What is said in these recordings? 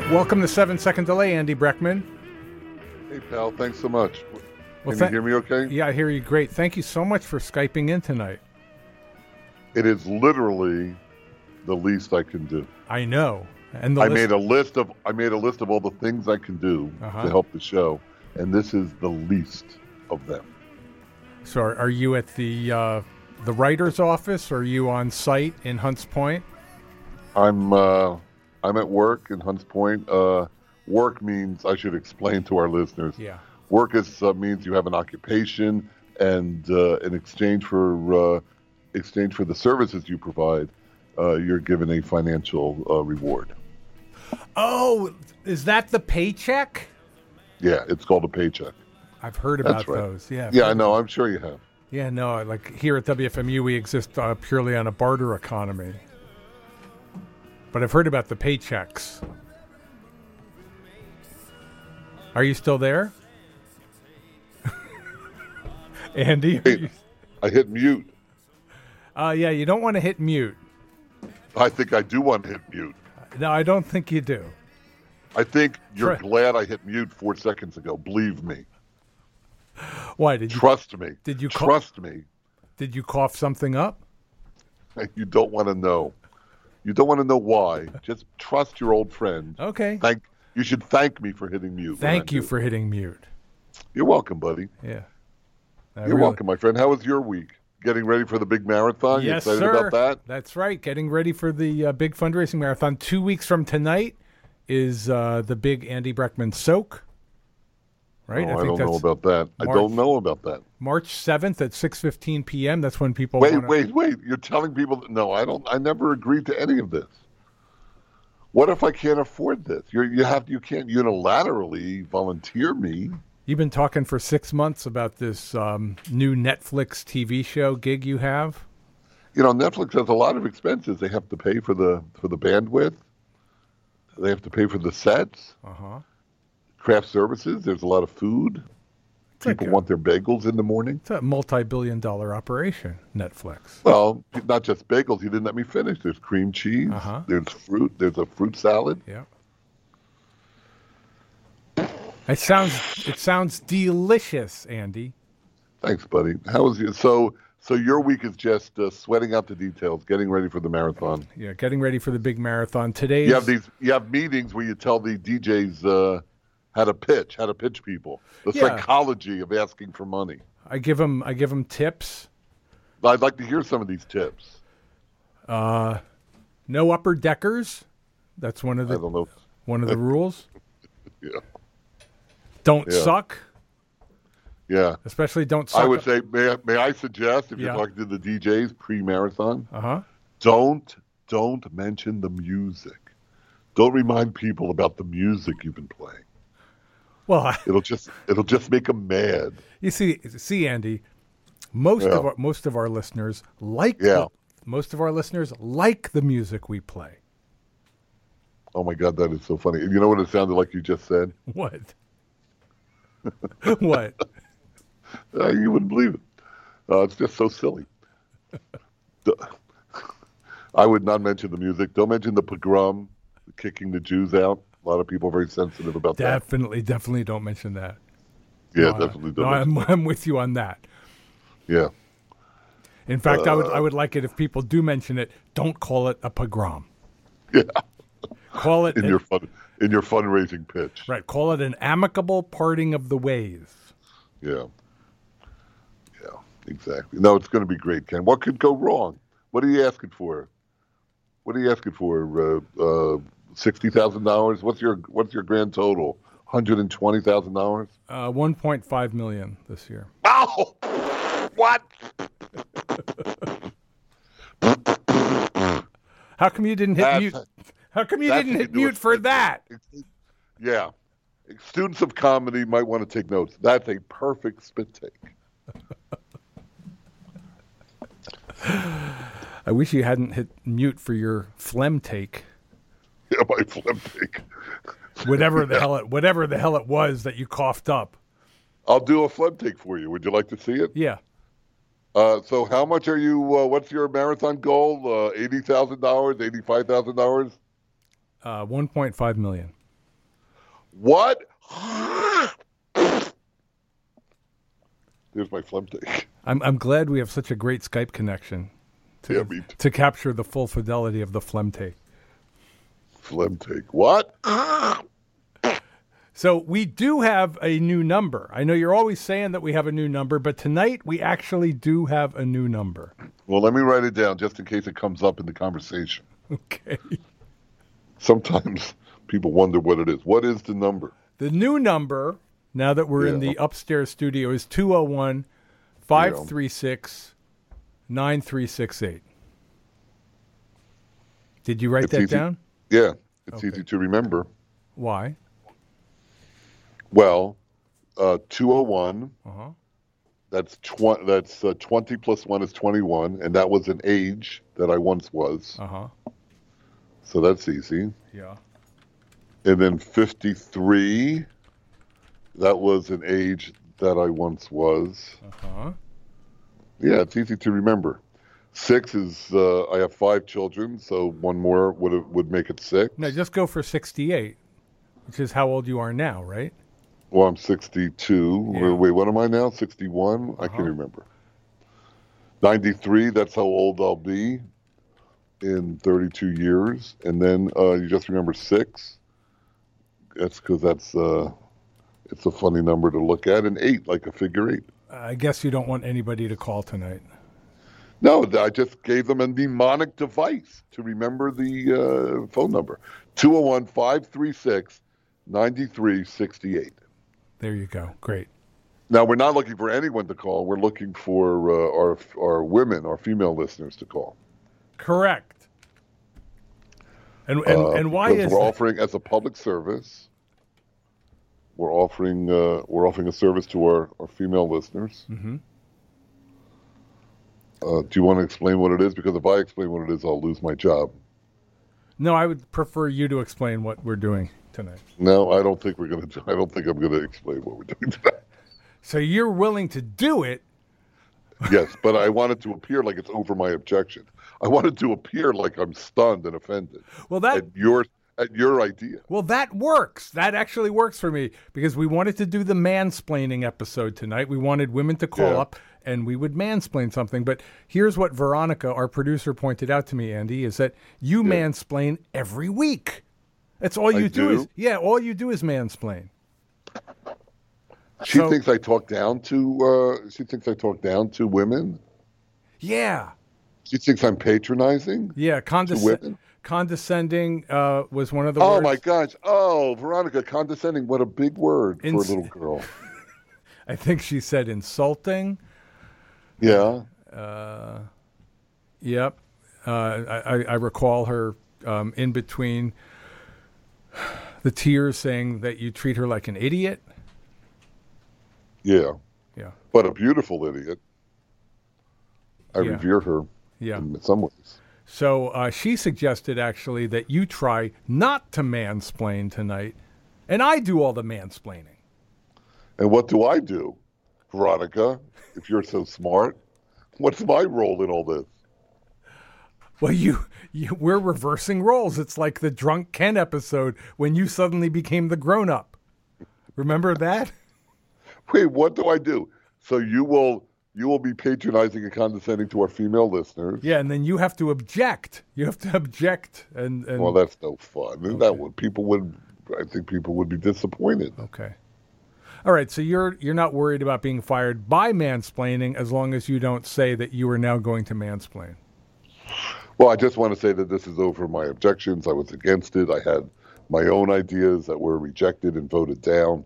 Welcome to 7 Second Delay, Andy Breckman. Hey, pal. Thanks so much. Well, Can you hear me okay? Yeah, I hear you great. Thank you so much for Skyping in tonight. It is literally the least I can do. I know. And I made a list of all the things I can do Uh-huh. to help the show, and this is the least of them. So are you at the writer's office, or are you on site in Hunts Point? I'm at work in Hunts Point. Work means, I should explain to our listeners. Yeah. Work means you have an occupation, and in exchange for the services you provide, you're given a financial reward. Oh, is that the paycheck? Yeah, it's called a paycheck. I've heard about right. those. Yeah. Yeah, I know. I'm sure you have. Yeah, no. Like here at WFMU, we exist purely on a barter economy. But I've heard about the paychecks. Are you still there? Andy? Hey, I hit mute. Yeah, you don't want to hit mute. I think I do want to hit mute. No, I don't think you do. I think you're glad I hit mute 4 seconds ago. Believe me. Why did you trust me? Did you trust me? Did you cough something up? You don't want to know. You don't want to know why. Just trust your old friend. Okay. You should thank me for hitting mute. Thank you for hitting mute. You're welcome, buddy. Yeah. You're welcome, my friend. How was your week? Getting ready for the big marathon? Yes, you excited sir. about that? That's right. Getting ready for the big fundraising marathon. 2 weeks from tonight is the big Andy Breckman Soak. Right? Oh, I don't know about that. I don't know about that. March 7th at 6:15 p.m. That's when people Wait. You're telling people that, no, I don't. I never agreed to any of this. What if I can't afford this? You can't unilaterally volunteer me. You've been talking for 6 months about this new Netflix TV show gig you have. You know, Netflix has a lot of expenses. They have to pay for the bandwidth. They have to pay for the sets. Craft services. There's a lot of food. People want their bagels in the morning. It's a multi-billion-dollar operation, Netflix. Well, not just bagels. You didn't let me finish. There's cream cheese. There's fruit. There's a fruit salad. Yeah. It sounds delicious, Andy. Thanks, buddy. How was you? So your week is just sweating out the details, getting ready for the marathon. Yeah, getting ready for the big marathon today. You have meetings where you tell the DJs how to pitch people, the psychology of asking for money. I give them tips. I'd like to hear some of these tips. No upper deckers. That's one of the rules. Yeah. Don't suck. Yeah. Especially don't suck. I would say, may I suggest, if you're talking to the DJs pre-marathon, don't mention the music. Don't remind people about the music you've been playing. Well, it'll just make them mad. You see, Andy, most of our listeners like the music we play. Oh my God, that is so funny. You know what it sounded like you just said? What? What? You wouldn't believe it. It's just so silly. I would not mention the music. Don't mention the pogrom, kicking the Jews out. A lot of people are very sensitive about that. Definitely don't mention that. Yeah, definitely don't. I'm with you on that. Yeah. In fact, I would like it if people do mention it. Don't call it a pogrom. Yeah. Call it in your fundraising pitch. Right. Call it an amicable parting of the ways. Yeah. Yeah. Exactly. No, it's going to be great, Ken. What could go wrong? What are you asking for? $60,000. What's your grand total? $120,000. $1.5 million this year. Oh, what? How come you didn't hit mute? How come you didn't hit mute for that? Yeah, students of comedy might want to take notes. That's a perfect spit take. I wish you hadn't hit mute for your phlegm take. Yeah, my phlegm take. Whatever the hell it was that you coughed up. I'll do a phlegm take for you. Would you like to see it? Yeah. So how much are you, what's your marathon goal? $80,000, $85,000? $1.5 million. What? There's my phlegm take. I'm glad we have such a great Skype connection to capture the full fidelity of the phlegm take. Phlegm take. What? So we do have a new number. I know you're always saying that we have a new number, but tonight we actually do have a new number. Well, let me write it down just in case it comes up in the conversation. Okay. Sometimes people wonder what it is. What is the number? The new number, now that we're in the upstairs studio, is 201-536-9368. Did you write that down? Yeah. It's easy to remember. Why? Well, 201, that's 20 plus 1 is 21, and that was an age that I once was. So that's easy. Yeah. And then 53, that was an age that I once was. Yeah, it's easy to remember. 6 is, I have 5 children, so one more would make it 6. No, just go for 68, which is how old you are now, right? Well, I'm 62. Yeah. Wait, what am I now? 61? I can't remember. 93, that's how old I'll be in 32 years. And then you just remember 6. That's because it's a funny number to look at. And 8, like a figure 8. I guess you don't want anybody to call tonight. No, I just gave them a mnemonic device to remember the phone number. 201-536-9368. There you go. Great. Now, we're not looking for anyone to call. We're looking for our women, our female listeners to call. Correct. And why is we're offering as a public service? We're offering a service to our female listeners. Mm-hmm. Do you want to explain what it is? Because if I explain what it is, I'll lose my job. No, I would prefer you to explain what we're doing tonight. No, I don't think we're going to. I don't think I'm going to explain what we're doing tonight. So you're willing to do it? Yes, but I want it to appear like it's over my objection. I want it to appear like I'm stunned and offended. Well, at your idea. Well, that works. That actually works for me because we wanted to do the mansplaining episode tonight. We wanted women to call up and we would mansplain something. But here's what Veronica, our producer, pointed out to me, Andy, is that you mansplain every week. That's all you do. All you do is mansplain. She thinks I talk down to. She thinks I talk down to women. Yeah. She thinks I'm patronizing. Yeah, condescending was one of the words. Oh my gosh! Oh, Veronica, condescending. What a big word for a little girl. I think she said insulting. Yeah. Yep. I recall her in between the tears saying that you treat her like an idiot. Yeah. Yeah. But a beautiful idiot. I revere her in some ways. So she suggested actually that you try not to mansplain tonight, and I do all the mansplaining. And what do I do, Veronica, if you're so smart? What's my role in all this? Well, we're reversing roles. It's like the Drunk Ken episode when you suddenly became the grown-up. Remember that? Wait, what do I do? So you will be patronizing and condescending to our female listeners. Yeah, and then you have to object. You have to object. And well, that's no fun. Okay. That would I think people would be disappointed. Okay. All right, so you're not worried about being fired by mansplaining as long as you don't say that you are now going to mansplain. Well, I just want to say that this is over my objections. I was against it. I had my own ideas that were rejected and voted down.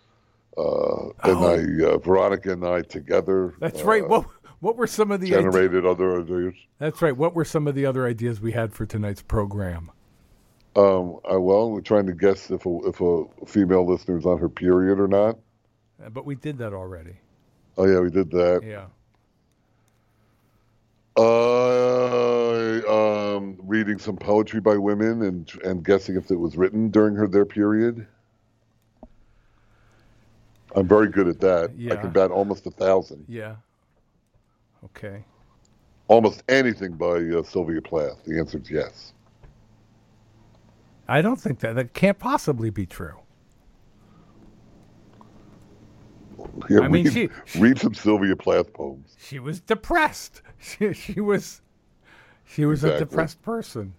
Veronica and I together. That's right. What were some of the generated other ideas? That's right. What were some of the other ideas we had for tonight's program? Well, we're trying to guess if a female listener is on her period or not. But we did that already. Oh yeah, we did that. Yeah. Reading some poetry by women and guessing if it was written during their period. I'm very good at that. Yeah. I can bat almost 1,000. Yeah. Okay. Almost anything by Sylvia Plath. The answer is yes. I don't think that can't possibly be true. Yeah, I mean, read some Sylvia Plath poems. She was depressed. She was a depressed person.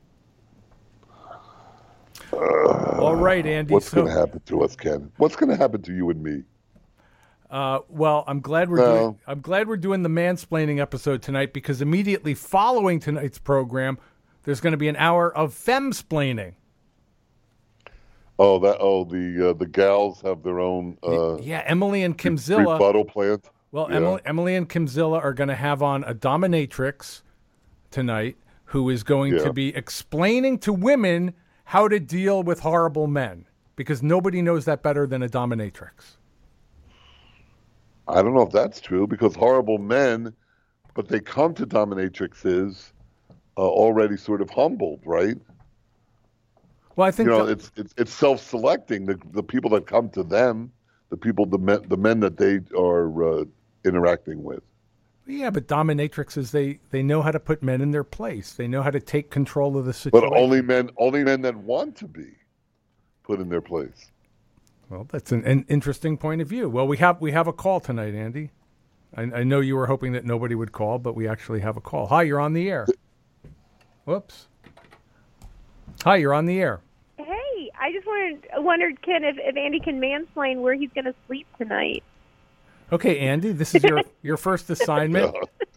All right, Andy. What's going to happen to us, Ken? What's going to happen to you and me? Well, I'm glad we're doing the mansplaining episode tonight, because immediately following tonight's program, there's going to be an hour of femsplaining. The gals have their own. Emily and Kimzilla. Rebuttal plant. Well, yeah. Emily and Kimzilla are going to have on a dominatrix tonight, who is going to be explaining to women how to deal with horrible men, because nobody knows that better than a dominatrix. I don't know if that's true, because horrible men, but they come to dominatrixes already sort of humbled, right? Well, I think it's self-selecting. The people that come to them, the men that they are interacting with. Yeah, but dominatrixes, they know how to put men in their place. They know how to take control of the situation. But only men that want to be put in their place. Well, that's an interesting point of view. Well, we have a call tonight, Andy. I know you were hoping that nobody would call, but we actually have a call. Hi, you're on the air. Whoops. Hi, you're on the air. Hey, I just wondered, Ken, if Andy can mansplain where he's going to sleep tonight. Okay, Andy, this is your first assignment.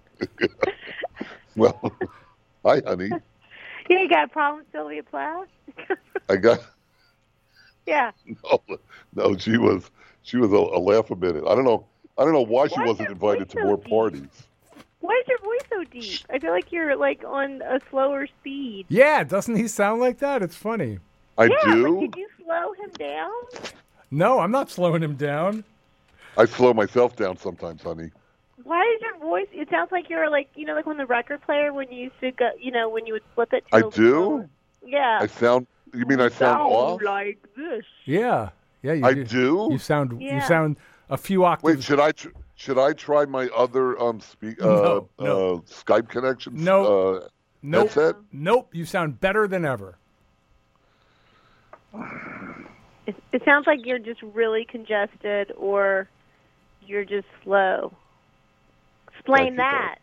Well, hi, honey. Yeah, you got a problem with Sylvia Plath? I got. Yeah. No, she was a laugh a minute. I don't know why she wasn't invited to more parties. Why is your voice so deep? I feel like you're on a slower speed. Yeah, doesn't he sound like that? It's funny. I do. But did you slow him down? No, I'm not slowing him down. I slow myself down sometimes, honey. Why is your voice? It sounds like you're like when the record player, when you used to go, when you would flip it. I do. Yeah. You mean I sound off? Like this. Yeah. You do. Do. You sound a few octaves. Wait, should I try my other no. Skype connections? Nope. Headset? Nope. You sound better than ever. It sounds like you're just really congested, or you're just slow. Explain that.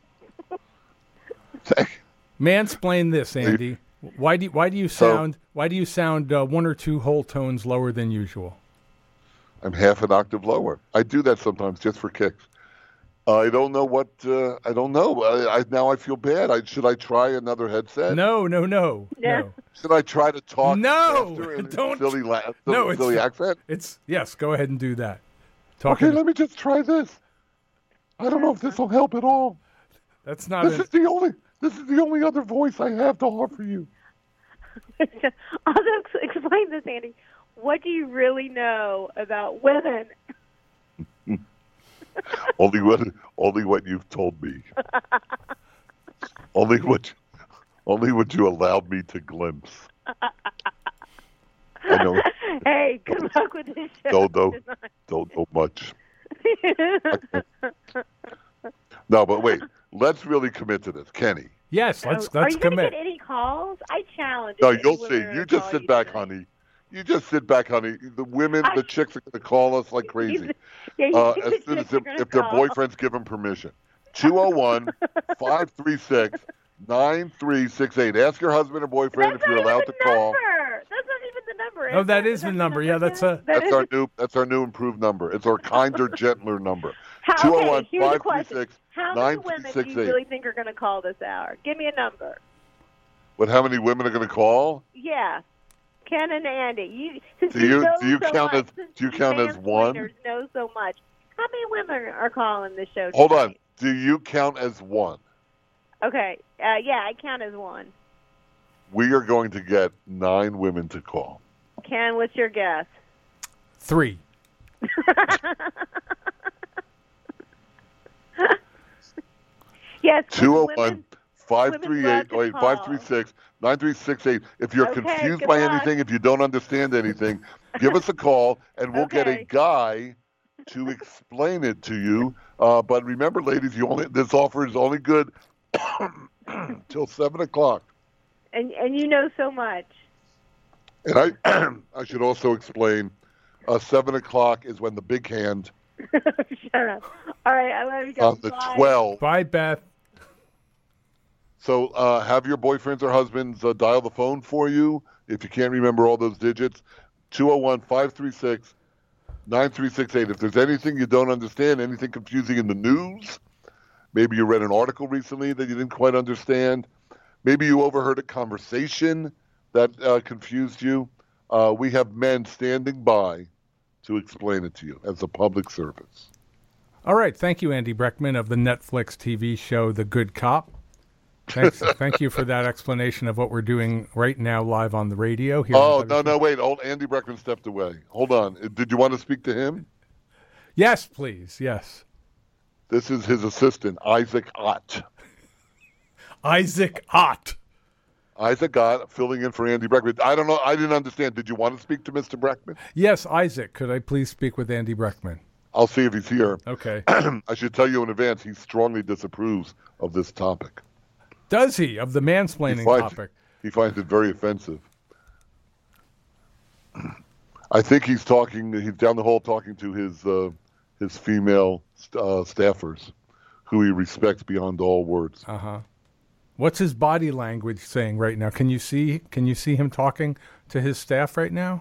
Mansplain this, Andy. Why do you sound 1 or 2 whole tones lower than usual? I'm half an octave lower. I do that sometimes just for kicks. I don't know what. I don't know. Now I feel bad. Should I try another headset? No. Yeah. No. Should I try to talk No, faster in don't. silly accent? Yes. Go ahead and do that. Okay, let me just try this. I don't know if this will help at all. That's not. This is the only other voice I have to offer you. Also, explain this, Andy. What do you really know about women? Only what you've told me. only what you allowed me to glimpse. I know. Hey, good luck with this show. Don't know much. No, but wait. Let's really commit to this, Kenny. Yes, let's Are you commit. Get any calls? I challenge. No, you'll see. You just sit back, honey. You just sit back, honey. The chicks are going to call us like crazy. As soon as if their boyfriends give them permission. 201-536-9368. Ask your husband or boyfriend if you're allowed to call. That's not even the number. Oh, that is the number. Yeah, that's our new improved number. It's our kinder, gentler number. 201-536-9368. How many women do you really think are going to call this hour? Give me a number. How many women are going to call? Yeah. Ken and Andy. Do you count as one? Know so much. How many women are calling this show tonight? Hold on. Do you count as one? Okay. Yeah, I count as one. We are going to get 9 women to call. Ken, what's your guess? 3. Yes. 536-9368. If you're confused by anything, if you don't understand anything, give us a call, and we'll get a guy to explain it to you. But remember, ladies, this offer is only good till 7 o'clock. And you know so much. And I should also explain, 7 o'clock is when the big hand Shut up. All right, I love you guys. On the Bye. 12th. Bye, Beth. So have your boyfriends or husbands dial the phone for you if you can't remember all those digits. 201-536-9368. If there's anything you don't understand, anything confusing in the news, maybe you read an article recently that you didn't quite understand, maybe you overheard a conversation that confused you, we have men standing by to explain it to you as a public service. All right. Thank you, Andy Breckman of the Netflix TV show The Good Cop. Thanks. Thank you for that explanation of what we're doing right now live on the radio. Here Wait. Old Andy Breckman stepped away. Hold on. Did you want to speak to him? Yes, please. Yes. This is his assistant, Isaac Ott. Isaac Ott. Isaac Ott filling in for Andy Breckman. I don't know. I didn't understand. Did you want to speak to Mr. Breckman? Yes, Isaac. Could I please speak with Andy Breckman? I'll see if he's here. Okay. I should tell you in advance, he strongly disapproves of this topic. Does he? Of the mansplaining topic? He finds it very offensive. I think he's down the hall talking to his female staffers, who he respects beyond all words. Uh-huh. What's his body language saying right now? Can you see him talking to his staff right now?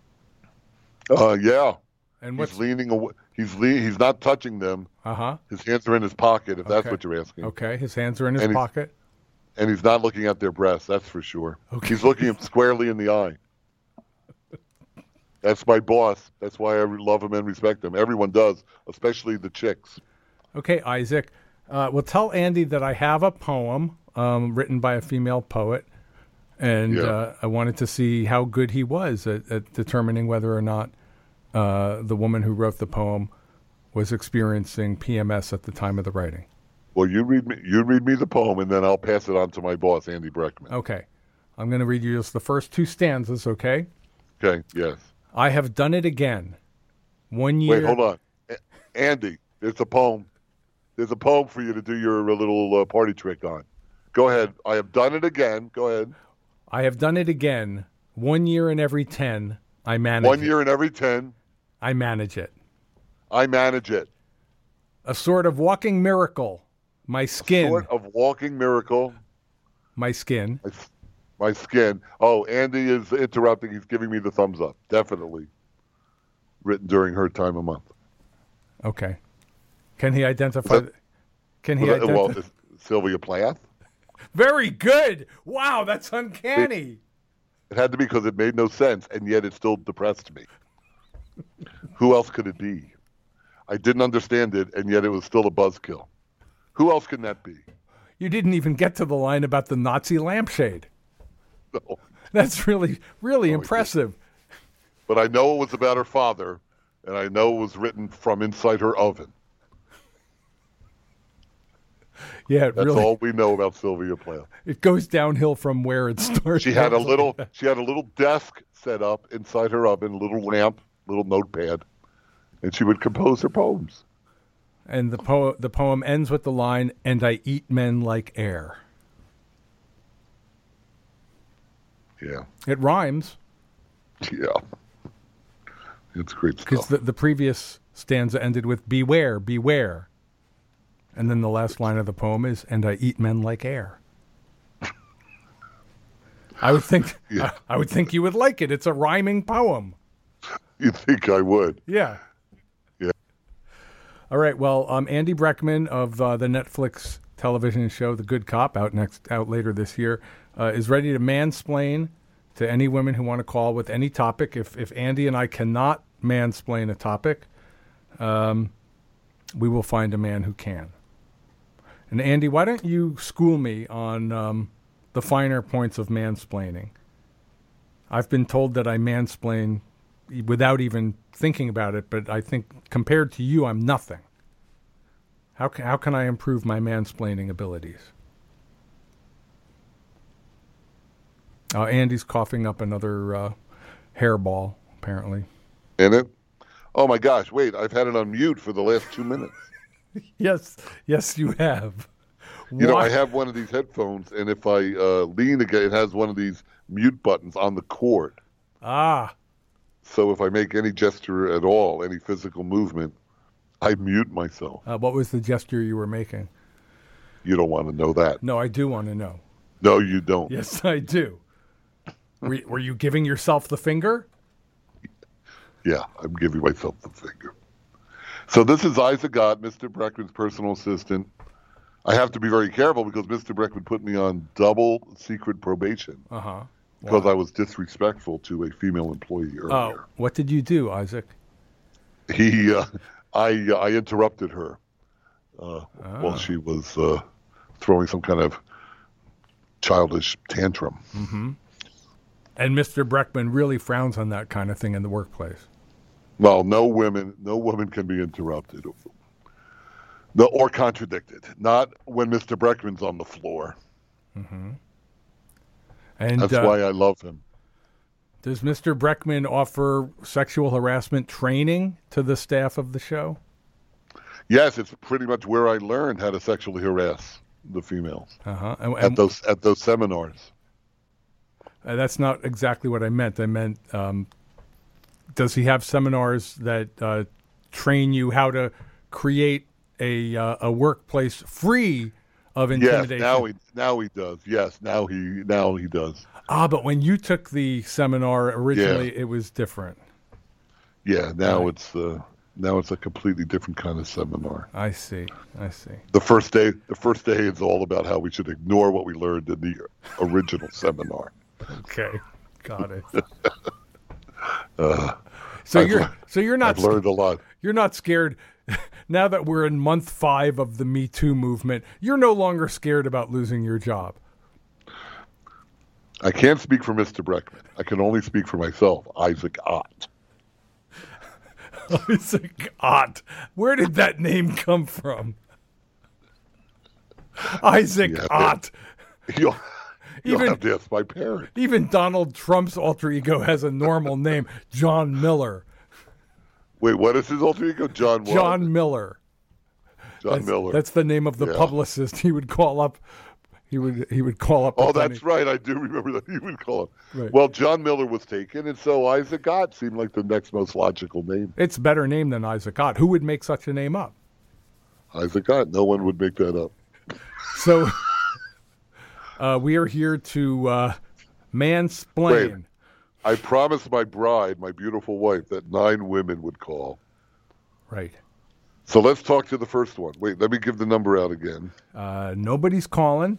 Yeah. And he's leaning away. He's not touching them. Uh-huh. His hands are in his pocket, if that's what you're asking. Okay, his hands are in his pocket. And he's not looking at their breasts, that's for sure. Okay. He's looking him squarely in the eye. That's my boss. That's why I love him and respect him. Everyone does, especially the chicks. Okay, Isaac. Well, tell Andy that I have a poem written by a female poet, and I wanted to see how good he was at determining whether or not the woman who wrote the poem was experiencing PMS at the time of the writing. Well, you read me the poem, and then I'll pass it on to my boss, Andy Breckman. Okay. I'm going to read you just the first two stanzas, okay? Okay, yes. I have done it again. 1 year... Wait, hold on. Andy, there's a poem. There's a poem for you to do your little party trick on. Go ahead. I have done it again. Go ahead. I have done it again. 1 year in every 10, I manage it. 1 year in every 10. I manage it. I manage it. A sort of walking miracle. My skin. A sort of walking miracle. My skin. My skin. Oh, Andy is interrupting. He's giving me the thumbs up. Definitely. Written during her time of month. Okay. Can he identify? Well, Sylvia Plath. Very good. Wow, that's uncanny. It had to be because it made no sense, and yet it still depressed me. Who else could it be? I didn't understand it, and yet it was still a buzzkill. Who else can that be? You didn't even get to the line about the Nazi lampshade. No. That's really, really impressive. But I know it was about her father, and I know it was written from inside her oven. Yeah, that's really, all we know about Sylvia Plath. It goes downhill from where it starts. She had a little desk set up inside her oven, a little lamp, little notepad, and she would compose her poems. And the poem ends with the line, "And I eat men like air." Yeah. It rhymes. Yeah. It's great stuff. Because the previous stanza ended with "Beware, beware." And then the last line of the poem is, "And I eat men like air." I would think I would think you would like it. It's a rhyming poem. You'd think I would. Yeah. Yeah. All right. Well, Andy Breckman of the Netflix television show The Good Cop, out later this year, is ready to mansplain to any women who want to call with any topic. If Andy and I cannot mansplain a topic, we will find a man who can. And Andy, why don't you school me on the finer points of mansplaining? I've been told that I mansplain without even thinking about it, but I think compared to you, I'm nothing. How can I improve my mansplaining abilities? Andy's coughing up another hairball, apparently. In it? Oh, my gosh. Wait, I've had it on mute for the last 2 minutes. Yes, you have. You know, I have one of these headphones, and if I lean again, it has one of these mute buttons on the cord. Ah. So if I make any gesture at all, any physical movement, I mute myself. What was the gesture you were making? You don't want to know that. No, I do want to know. No, you don't. Yes, I do. Were you giving yourself the finger? Yeah, I'm giving myself the finger. So this is Isaac Ott, Mr. Breckman's personal assistant. I have to be very careful because Mr. Breckman put me on double secret probation because I was disrespectful to a female employee earlier. Oh, what did you do, Isaac? I interrupted her while she was throwing some kind of childish tantrum. Mm-hmm. And Mr. Breckman really frowns on that kind of thing in the workplace. Well, no woman can be interrupted or contradicted. Not when Mr. Breckman's on the floor. Mm-hmm. And that's why I love him. Does Mr. Breckman offer sexual harassment training to the staff of the show? Yes, it's pretty much where I learned how to sexually harass the females at those seminars. That's not exactly what I meant. I meant, does he have seminars that train you how to create a workplace free of intimidation? Yes, now he does. Yes, now he does. But when you took the seminar originally, it was different. Yeah, now it's a completely different kind of seminar. I see. The first day is all about how we should ignore what we learned in the original seminar. Okay, got it. So you're not. I've learned a lot. You're not scared now that we're in month 5 of the Me Too movement. You're no longer scared about losing your job. I can't speak for Mr. Breckman. I can only speak for myself, Isaac Ott. Isaac Ott. Where did that name come from? Isaac Ott. You'll have to ask my parents. Even Donald Trump's alter ego has a normal name, John Miller. Wait, what is his alter ego? John what? John Miller. Miller. That's the name of the publicist he would call up. He would call up. Oh, that's right. I do remember that he would call up. Right. Well, John Miller was taken, and so Isaac Ott seemed like the next most logical name. It's a better name than Isaac Ott. Who would make such a name up? Isaac Ott. No one would make that up. So we are here to mansplain. Wait, I promised my bride, my beautiful wife, that 9 women would call. Right. So let's talk to the first one. Wait, let me give the number out again. Nobody's calling.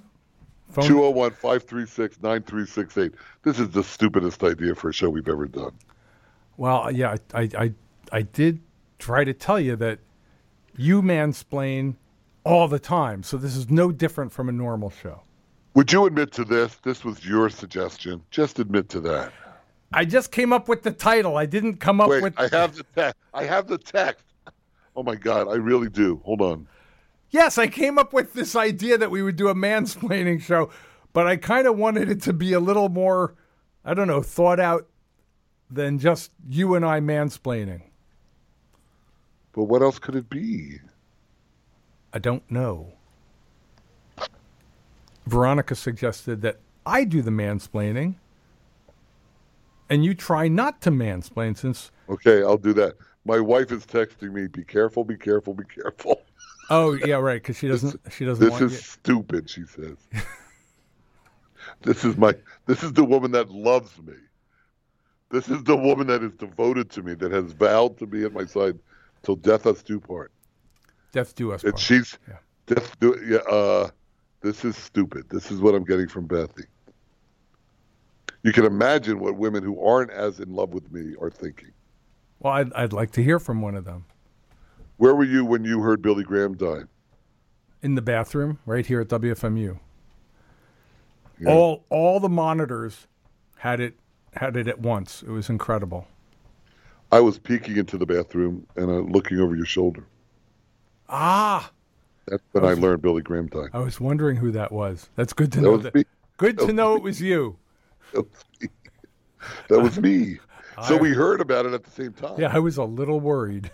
201-536-9368. This is the stupidest idea for a show we've ever done. Well, yeah, I did try to tell you that you mansplain all the time, so this is no different from a normal show. Would you admit to this? This was your suggestion. Just admit to that. I just came up with the title. I didn't come up with... I have the text. I have the text. Oh, my God, I really do. Hold on. Yes, I came up with this idea that we would do a mansplaining show, but I kind of wanted it to be a little more, I don't know, thought out than just you and I mansplaining. But what else could it be? I don't know. Veronica suggested that I do the mansplaining, and you try not to mansplain since... Okay, I'll do that. My wife is texting me, be careful, be careful, be careful. Oh, yeah, right, because she doesn't want you. This is stupid, she says. This is the woman that loves me. This is the woman that is devoted to me, that has vowed to be at my side till death us do part. Death do us part. This is stupid. This is what I'm getting from Bethy. You can imagine what women who aren't as in love with me are thinking. Well, I'd like to hear from one of them. Where were you when you heard Billy Graham died? In the bathroom, right here at WFMU. Yeah. All the monitors had it at once. It was incredible. I was peeking into the bathroom and looking over your shoulder. Ah, that's when I learned Billy Graham died. I was wondering who that was. That's good to know. Good to know it was you. That was me. So we heard about it at the same time. Yeah, I was a little worried.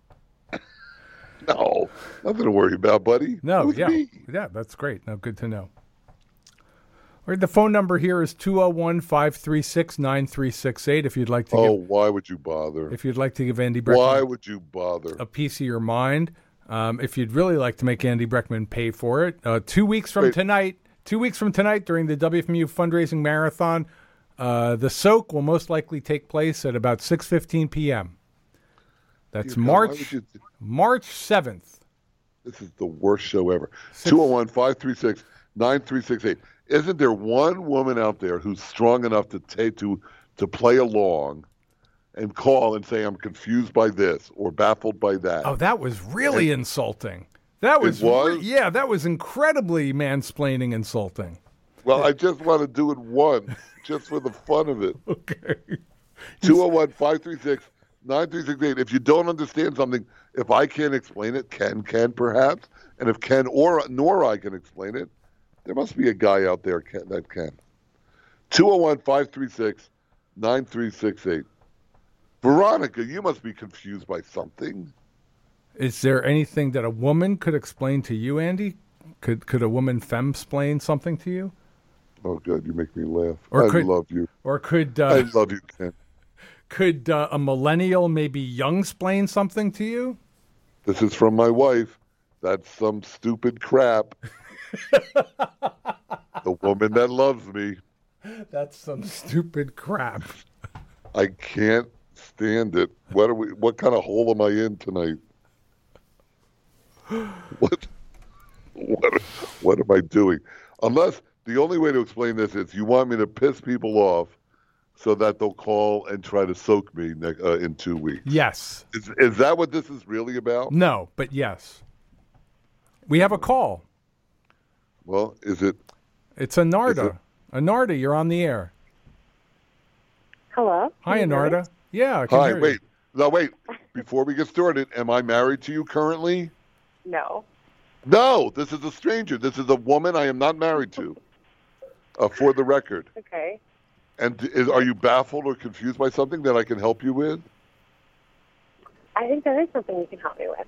No, nothing to worry about, buddy. No, me. Yeah, that's great. No, good to know. Or the phone number here is 201-536-9368 if you'd like to why would you bother? if you'd like to give Andy Breckman Why would you bother? a piece of your mind. If you'd really like to make Andy Breckman pay for it, 2 weeks from tonight during the WFMU fundraising marathon, the soak will most likely take place at about 6:15 p.m. That's March 7th. This is the worst show ever. 201-536-9368. Isn't there one woman out there who's strong enough to play along and call and say, I'm confused by this or baffled by that? Oh, that was really insulting. That was? Yeah, that was incredibly mansplaining insulting. Well, I just want to do it once, just for the fun of it. Okay. 201-536-9368. If you don't understand something, if I can't explain it, Ken can perhaps. And if Ken nor I can explain it, there must be a guy out there that can. 201-536-9368. Veronica, you must be confused by something. Is there anything that a woman could explain to you, Andy? Could a woman femsplain something to you? Oh, good. You make me laugh. I love you. Or could I love you, Ken. Could a millennial maybe young-splain something to you? This is from my wife. That's some stupid crap. The woman that loves me. That's some stupid crap. I can't stand it. What kind of hole am I in tonight? What am I doing? Unless the only way to explain this is you want me to piss people off so that they'll call and try to soak me in 2 weeks. Yes. Is that what this is really about? No, but yes. We have a call. Well, is it? It's Anarda. Anarda, you're on the air. Hello. Hi, Anarda. Yeah, I can Hi, hear wait. you. No, wait. Before we get started, am I married to you currently? No. No, this is a stranger. This is a woman I am not married to, for the record. Okay. And are you baffled or confused by something that I can help you with? I think there is something you can help me with.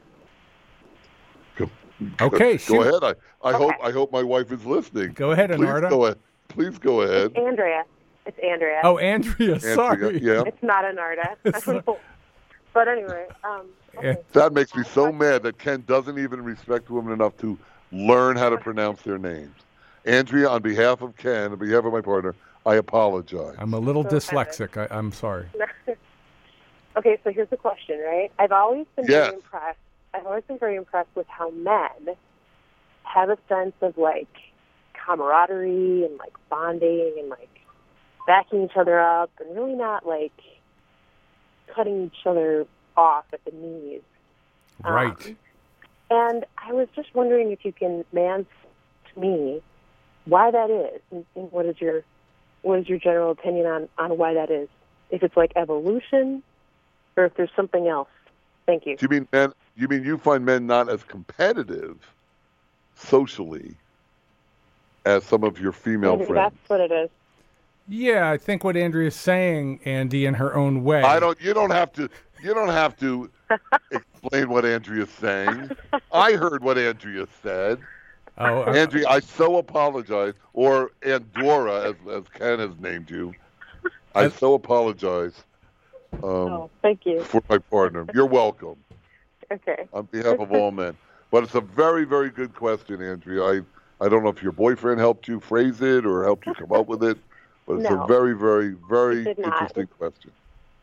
Okay, go ahead. I hope my wife is listening. Go ahead, Anarda. Please go ahead. It's Andrea. Oh, Andrea, sorry. Yeah. It's not Anarda. But anyway, okay. That makes me so mad that Ken doesn't even respect women enough to learn how to pronounce their names. Andrea, on behalf of Ken, on behalf of my partner, I apologize. I'm a little dyslexic. I'm sorry. Okay, so here's the question, right? I've always been very impressed with how men have a sense of, like, camaraderie and, like, bonding and, like, backing each other up and really not, like, cutting each other off at the knees. Right. And I was just wondering if you can mansplain to me why that is, and what is your general opinion on why that is? If it's like evolution, or if there's something else. Thank you. Do you mean men? You mean you find men not as competitive socially as some of your female Maybe friends? That's what it is. Yeah, I think what Andrea's saying, Andy, in her own way. You don't have to explain what Andrea's saying. I heard what Andrea said. Oh, Andrea, I so apologize, or Andorra, as Ken has named you. I so apologize. Thank you. For my partner. You're welcome. Okay. On behalf of all men. But it's a very, very good question, Andrea. I don't know if your boyfriend helped you phrase it or helped you come up with it, but it's a very, very, very interesting question.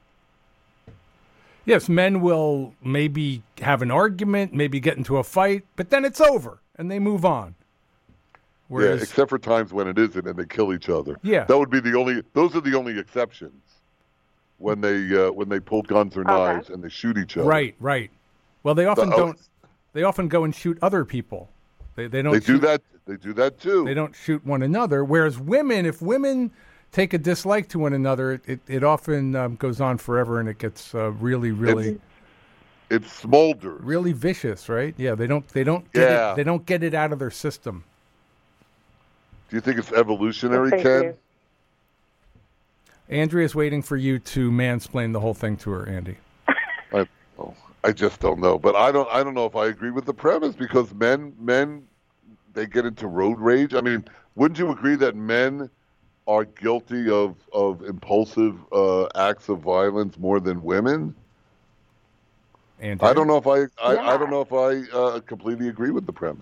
Yes, men will maybe have an argument, maybe get into a fight, but then it's over and they move on. Whereas, yeah, except for times when it isn't and they kill each other. Yeah. That would be those are the only exceptions when they pull guns or knives and they shoot each other. Right. Well, they often don't. They often go and shoot other people. They don't. They do that. They do that too. They don't shoot one another. Whereas women, if women take a dislike to one another, it often goes on forever, and it gets really. It smolders. Really vicious, right? Yeah. They don't get it out of their system. Do you think it's evolutionary, Thank Ken? you. Andrea's waiting for you to mansplain the whole thing to her, Andy. I just don't know, but I don't know if I agree with the premise because men they get into road rage. I mean, Wouldn't you agree that men are guilty of impulsive acts of violence more than women? Andrea? I don't know if I don't know if I completely agree with the premise.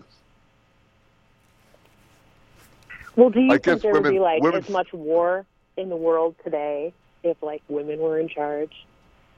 Well, do you think there would be like as much war in the world today if like women were in charge?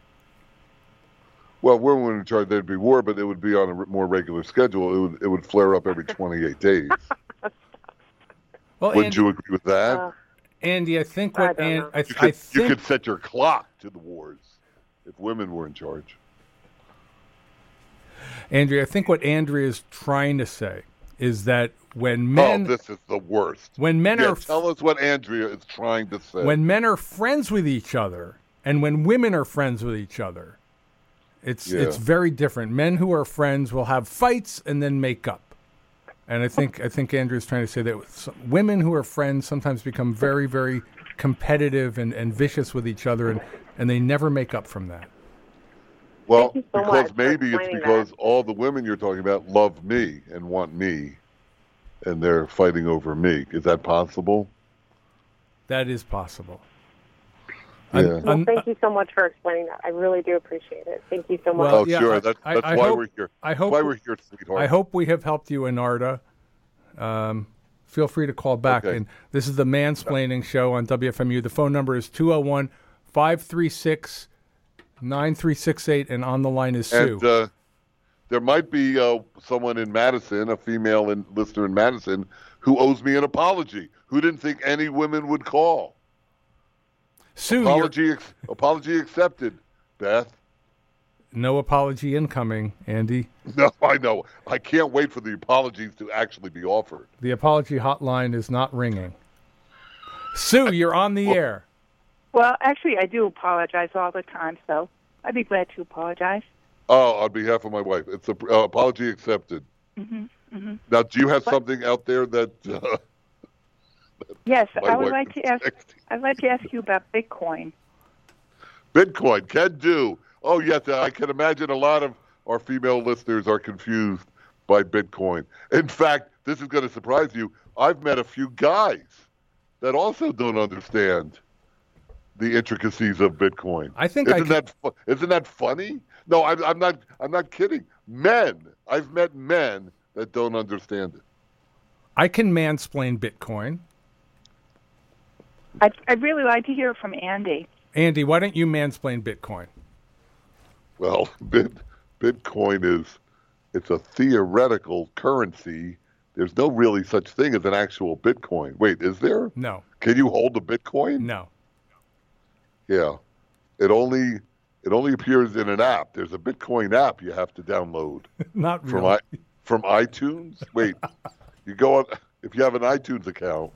Well, women were in charge, there'd be war, but it would be on a more regular schedule. It would flare up every 28 days. Well, wouldn't you agree with that? Andy, I think what you could set your clock to the wars if women were in charge. Andrea, I think what Andrea is trying to say is that when men... Oh, this is the worst. When men are... Tell us what Andrea is trying to say. When men are friends with each other and when women are friends with each other, it's very different. Men who are friends will have fights and then make up. And I think Andrea's trying to say that women who are friends sometimes become very, very competitive and vicious with each other, and they never make up from that. Well, because maybe it's because all the women you're talking about love me and want me, and they're fighting over me. Is that possible? That is possible. Yeah. Well, thank you so much for explaining that. I really do appreciate it. Thank you so much. Well, sure. That's why we're here. That's why we're here, sweetheart. I hope we have helped you, Anarda. Feel free to call back. Okay. And this is the Mansplaining Show on WFMU. The phone number is 201-536-9368, and on the line is Sue. And there might be someone in Madison, a female listener in Madison, who owes me an apology, who didn't think any women would call. Sue, apology accepted, Beth. No apology incoming, Andy. No, I know. I can't wait for the apologies to actually be offered. The apology hotline is not ringing. Sue, you're on the air. Well, actually, I do apologize all the time, so I'd be glad to apologize. Oh, on behalf of my wife. It's apology accepted. Mm-hmm, mm-hmm. Now, do you have something out there that... Yes, I'd like to ask you about Bitcoin. Bitcoin, can do. Oh, yes, I can imagine a lot of our female listeners are confused by Bitcoin. In fact, this is going to surprise you. I've met a few guys that also don't understand the intricacies of Bitcoin. I think isn't that funny? No, I'm not kidding. Men, I've met men that don't understand it. I can mansplain Bitcoin. I'd really like to hear it from Andy. Andy, why don't you mansplain Bitcoin? Well, Bitcoin it's a theoretical currency. There's no really such thing as an actual Bitcoin. Wait, is there? No. Can you hold a Bitcoin? No. Yeah. It only appears in an app. There's a Bitcoin app you have to download. Not really. From iTunes? Wait. You go on, if you have an iTunes account,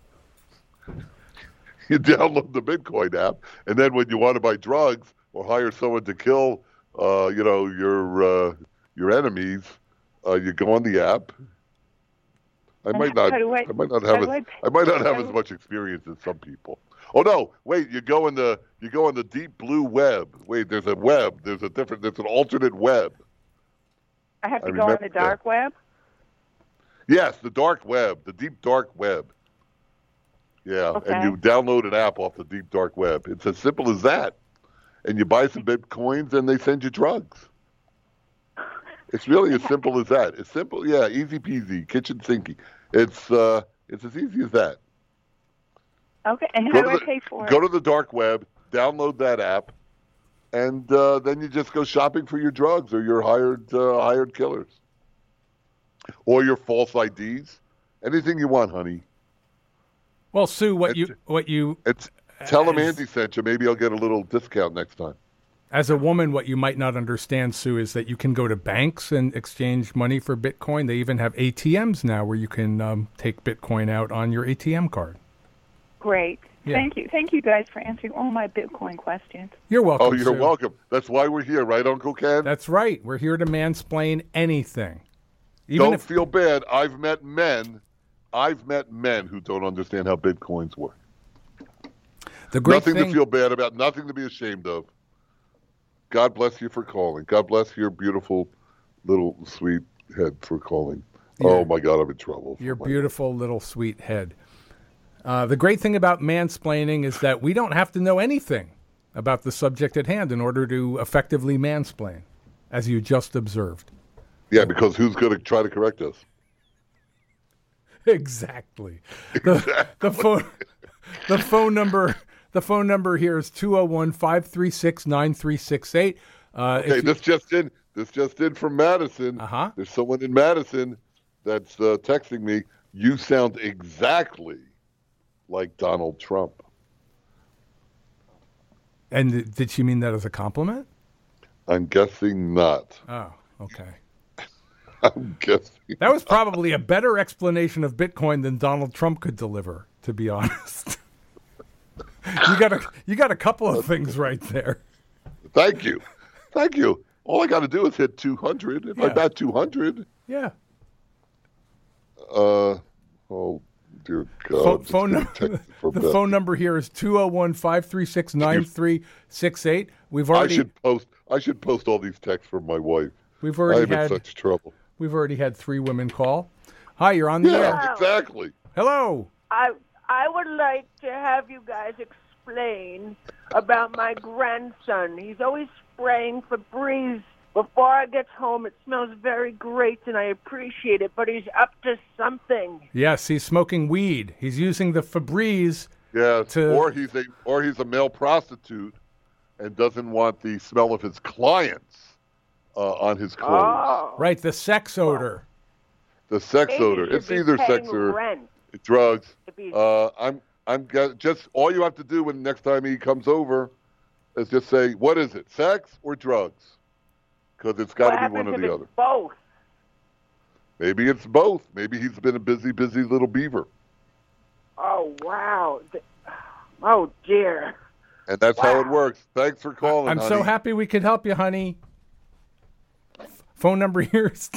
you download the Bitcoin app, and then when you want to buy drugs or hire someone to kill, your enemies, you go on the app. I might not have as much experience as some people. Oh no! Wait, you go on the deep blue web. Wait, there's an alternate web. I have to go on the dark web? Yes, the dark web, the deep dark web. Yeah, okay. And you download an app off the deep dark web. It's as simple as that. And you buy some Bitcoins and they send you drugs. It's really as simple as that. It's simple, yeah, easy peasy, kitchen sinky. It's as easy as that. Okay, and how do I pay for it? Go to the dark web, download that app, and then you just go shopping for your drugs or your hired killers. Or your false IDs. Anything you want, honey. Well, Sue, tell them Andy sent you. Maybe I'll get a little discount next time. As a woman, what you might not understand, Sue, is that you can go to banks and exchange money for Bitcoin. They even have ATMs now where you can take Bitcoin out on your ATM card. Great. Yeah. Thank you guys for answering all my Bitcoin questions. You're welcome, Oh, you're Sue. welcome. That's why we're here, right, Uncle Ken? That's right. We're here to mansplain anything. Don't feel bad. I've met men who don't understand how Bitcoins work. Nothing to feel bad about, nothing to be ashamed of. God bless you for calling. God bless your beautiful little sweet head for calling. Oh my God, I'm in trouble. Your beautiful little sweet head. The great thing about mansplaining is that we don't have to know anything about the subject at hand in order to effectively mansplain, as you just observed. Yeah, because who's going to try to correct us? Exactly. The phone number here is 201-536-9368. Okay, this just in from Madison. Uh-huh. There's someone in Madison that's texting me. You sound exactly like Donald Trump. And did she mean that as a compliment? I'm guessing not. Oh, okay. I'm guessing. That was probably a better explanation of Bitcoin than Donald Trump could deliver, to be honest. You got a couple of things right there. Thank you. All I got to do is hit 200. If I bat 200. Yeah. Oh dear God. The phone number here is 201-536-9368. I should post all these texts from my wife. I'm in such trouble. We've already had 3 women call. Hi, you're on the air. Yeah, exactly. Hello. I would like to have you guys explain about my grandson. He's always spraying Febreze. Before I get home, it smells very great, and I appreciate it, but he's up to something. Yes, he's smoking weed. He's using the Febreze. Yes, or he's a male prostitute and doesn't want the smell of his clients on his clothes. Oh. Right, the sex odor. The sex odor. It's either sex or drugs. I'm just all you have to do when next time he comes over is just say, "What is it? Sex or drugs?" Because it's got to be one or the other. Both. Maybe it's both. Maybe he's been a busy little beaver. Oh wow! Oh dear. And that's how it works. Thanks for calling. I'm so happy we could help you, honey. Phone number here is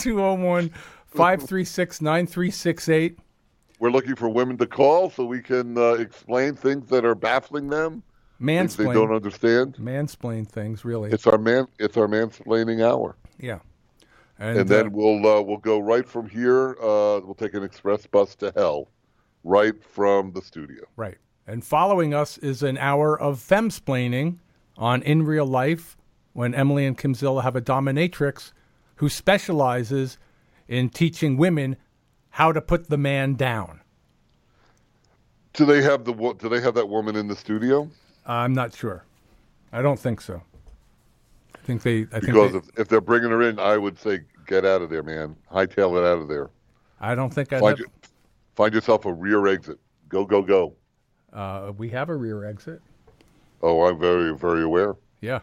201-536-9368. We're looking for women to call so we can explain things that are baffling them. Things they don't understand. Mansplain things, really. It's our mansplaining hour. Yeah. And then we'll go right from here. We'll take an express bus to hell, right from the studio. Right. And following us is an hour of femsplaining on In Real Life, when Emily and Kimzilla have a dominatrix who specializes in teaching women how to put the man down. Do they have that woman in the studio? I'm not sure. I don't think so. Because if they're bringing her in, I would say get out of there, man. Hightail it out of there. I don't think find yourself a rear exit. Go, go, go. We have a rear exit. Oh, I'm very, very aware. Yeah.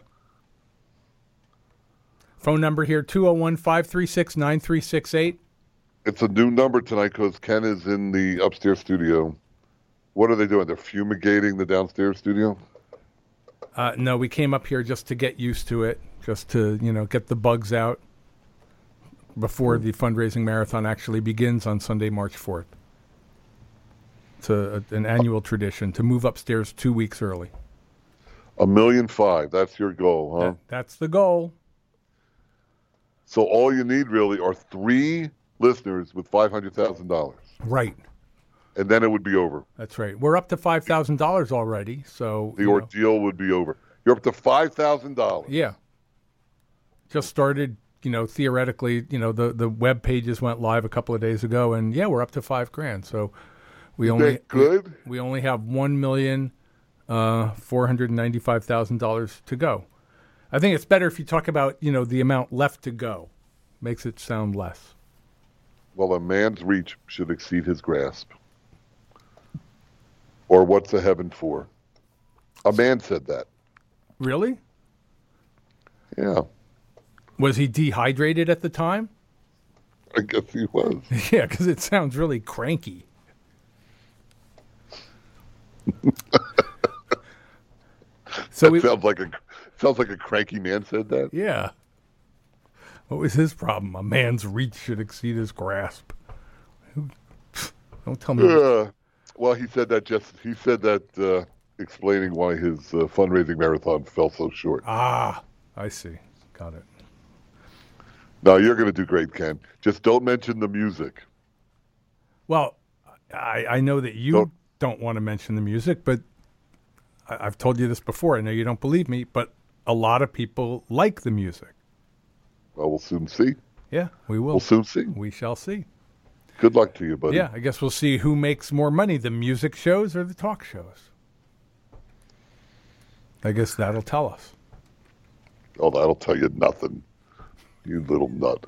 Phone number here, 201-536-9368. It's a new number tonight because Ken is in the upstairs studio. What are they doing? They're fumigating the downstairs studio? No, we came up here just to get used to it, just to, get the bugs out before the fundraising marathon actually begins on Sunday, March 4th. It's an annual tradition to move upstairs 2 weeks early. $1.5 million. That's your goal, huh? That's the goal. So all you need really are 3 listeners with $500,000. Right. And then it would be over. That's right. We're up to $5,000 already, so the ordeal would be over. You're up to $5,000. Yeah. Just started, theoretically, the web pages went live a couple of days ago, and we're up to $5,000. So we only have $1,495,000 to go. I think it's better if you talk about, the amount left to go. Makes it sound less. Well, a man's reach should exceed his grasp. Or what's a heaven for? A man said that. Really? Yeah. Was he dehydrated at the time? I guess he was. Yeah, because it sounds really cranky. Sounds like a cranky man said that. Yeah. What was his problem? A man's reach should exceed his grasp. Don't tell me. Well, he said that explaining why his fundraising marathon fell so short. Ah, I see. Got it. No, you're going to do great, Ken. Just don't mention the music. Well, I know that you don't want to mention the music, but I've told you this before. I know you don't believe me, but a lot of people like the music. Well, we'll soon see. Yeah, we will. We'll soon see. We shall see. Good luck to you, buddy. Yeah, I guess we'll see who makes more money, the music shows or the talk shows. I guess that'll tell us. Oh, that'll tell you nothing, you little nut.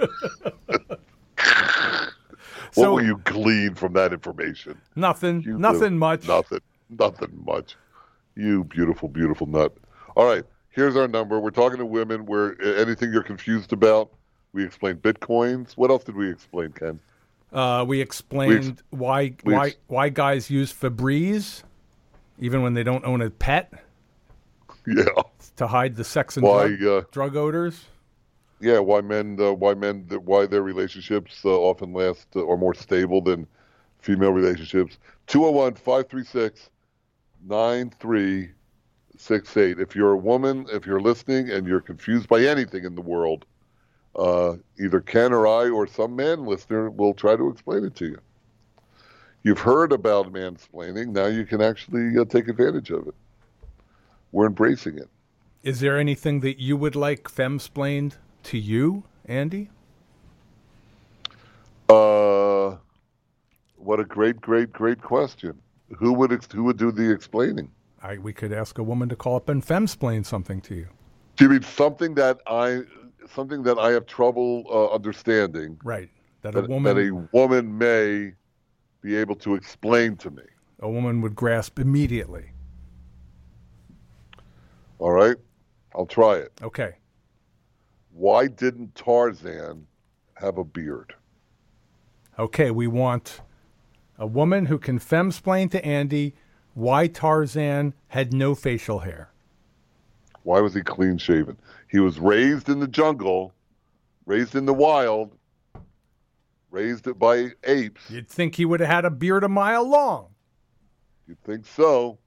What will you glean from that information? Nothing. You Nothing much. Nothing much. You beautiful, beautiful nut. All right, here's our number. We're talking to women. Anything you're confused about, we explained Bitcoins. What else did we explain, Ken? We explained why guys use Febreze, even when they don't own a pet. Yeah. To hide the sex and drug odors. Yeah, why their relationships often last are more stable than female relationships. 201-536-9368. If you're a woman, if you're listening and you're confused by anything in the world, either Ken or I or some man listener will try to explain it to you. You've heard about mansplaining. Now you can actually take advantage of it. We're embracing it. Is there anything that you would like femsplained to you, Andy? What a great question. Who would do the explaining? We could ask a woman to call up and femsplain something to you. Do you mean something that I have trouble understanding? Right. That a woman may be able to explain to me. A woman would grasp immediately. All right. I'll try it. Okay. Why didn't Tarzan have a beard? Okay, we want a woman who can femsplain to Andy why Tarzan had no facial hair. Why was he clean shaven? He was raised in the jungle, raised in the wild, raised by apes. You'd think he would have had a beard a mile long. You'd think so.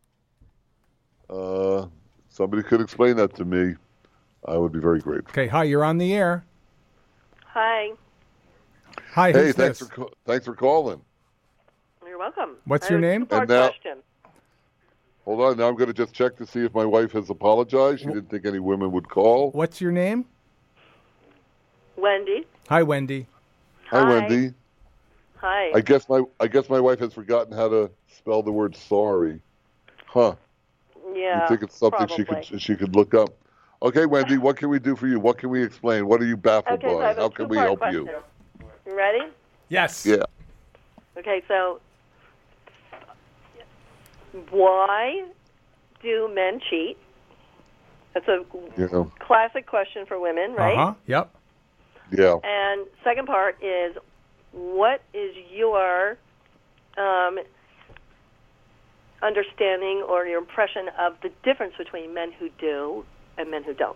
Somebody could explain that to me. I would be very grateful. Okay, hi, you're on the air. Hi. Hi, hey, who's thanks this? Thanks for calling. You're welcome. What's your name? And now, question. Hold on, now I'm going to just check to see if my wife has apologized. She didn't think any women would call. What's your name? Wendy. Hi, Wendy. Hi, Wendy. Hi. I guess my wife has forgotten how to spell the word sorry. Huh. Yeah. You think it's something she could look up? Okay, Wendy, what can we do for you? What can we explain? What are you baffled by? How can we help you? You ready? Yes. Yeah. Okay, so why do men cheat? That's a classic question for women, right? Uh-huh. Yep. Yeah. And second part is, what is your understanding or your impression of the difference between men who do and men who don't?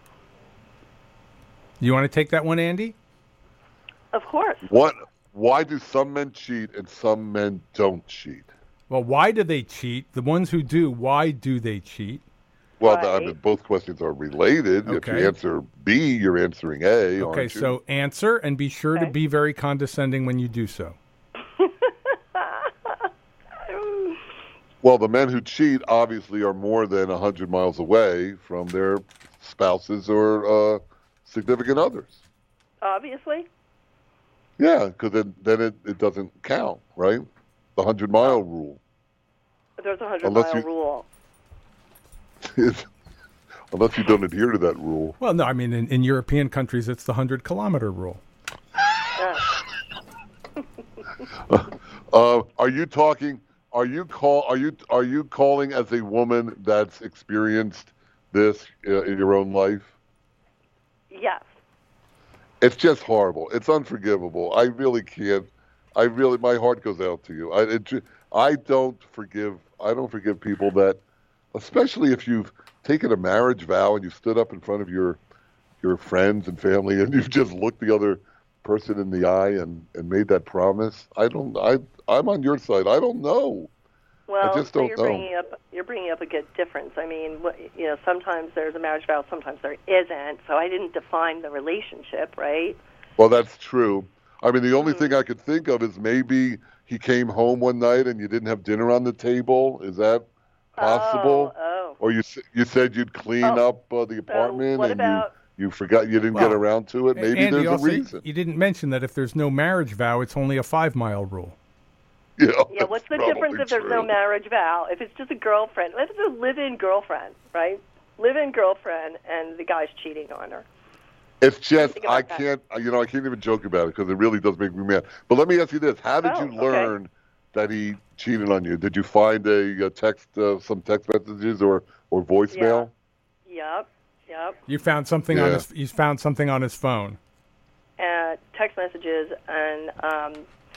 You want to take that one, Andy? Of course. Why do some men cheat and some men don't cheat? Well, why do they cheat? The ones who do, why do they cheat? Well, I mean, both questions are related. Okay. If you answer B, you're answering A, okay, aren't you? So answer and be sure to be very condescending when you do so. Well, the men who cheat obviously are more than 100 miles away from their spouses or significant others. Obviously. Yeah, because then it doesn't count, right? The 100-mile rule. There's a 100-mile rule. Unless you don't adhere to that rule. Well, no, I mean, in European countries, it's the 100-kilometer rule. Are you talking? Are you calling as a woman that's experienced this in your own life? Yes. It's just horrible. It's unforgivable. I really can't. My heart goes out to you. I don't forgive people that, especially if you've taken a marriage vow and you stood up in front of your friends and family and you've just looked the other person in the eye and made that promise. I'm on your side. I don't know. Well, I just don't know. You're bringing up a good difference. I mean, sometimes there's a marriage vow, sometimes there isn't. So I didn't define the relationship, right? Well, that's true. I mean, the only thing I could think of is maybe he came home one night and you didn't have dinner on the table? Is that possible? Oh. Or you said you'd clean up the apartment what and about... you forgot you didn't get around to it? Maybe Andy, there's a reason. You didn't mention that if there's no marriage vow, it's only a 5-mile rule. Yeah, what's the difference if there's no marriage vow? If it's just a girlfriend, if it's a live-in girlfriend, right? Live-in girlfriend, and the guy's cheating on her. It's just I can't even joke about it because it really does make me mad. But let me ask you this: how did you learn that he cheated on you? Did you find a text, some text messages or voicemail? Yep. You found something on his. You found something on his phone. Text messages and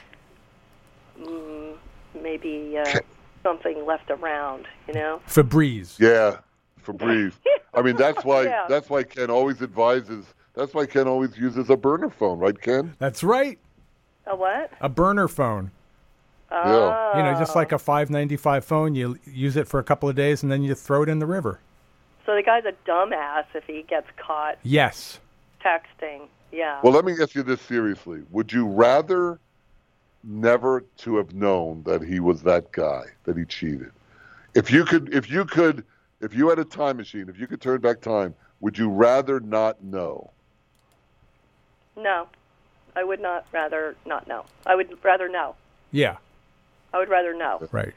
maybe something left around. Febreze. Yeah, Febreze. I mean, that's why Ken always advises. That's why Ken always uses a burner phone, right, Ken? That's right. A what? A burner phone. Yeah. Just like a $5.95 phone, you use it for a couple of days and then you throw it in the river. So the guy's a dumbass if he gets caught. Yes. Texting. Yeah. Well, let me ask you this seriously: would you rather never to have known that he was that guy, that he cheated? If you had a time machine, if you could turn back time, would you rather not know? No, I would not rather not know. I would rather know. Yeah. I would rather know. Right.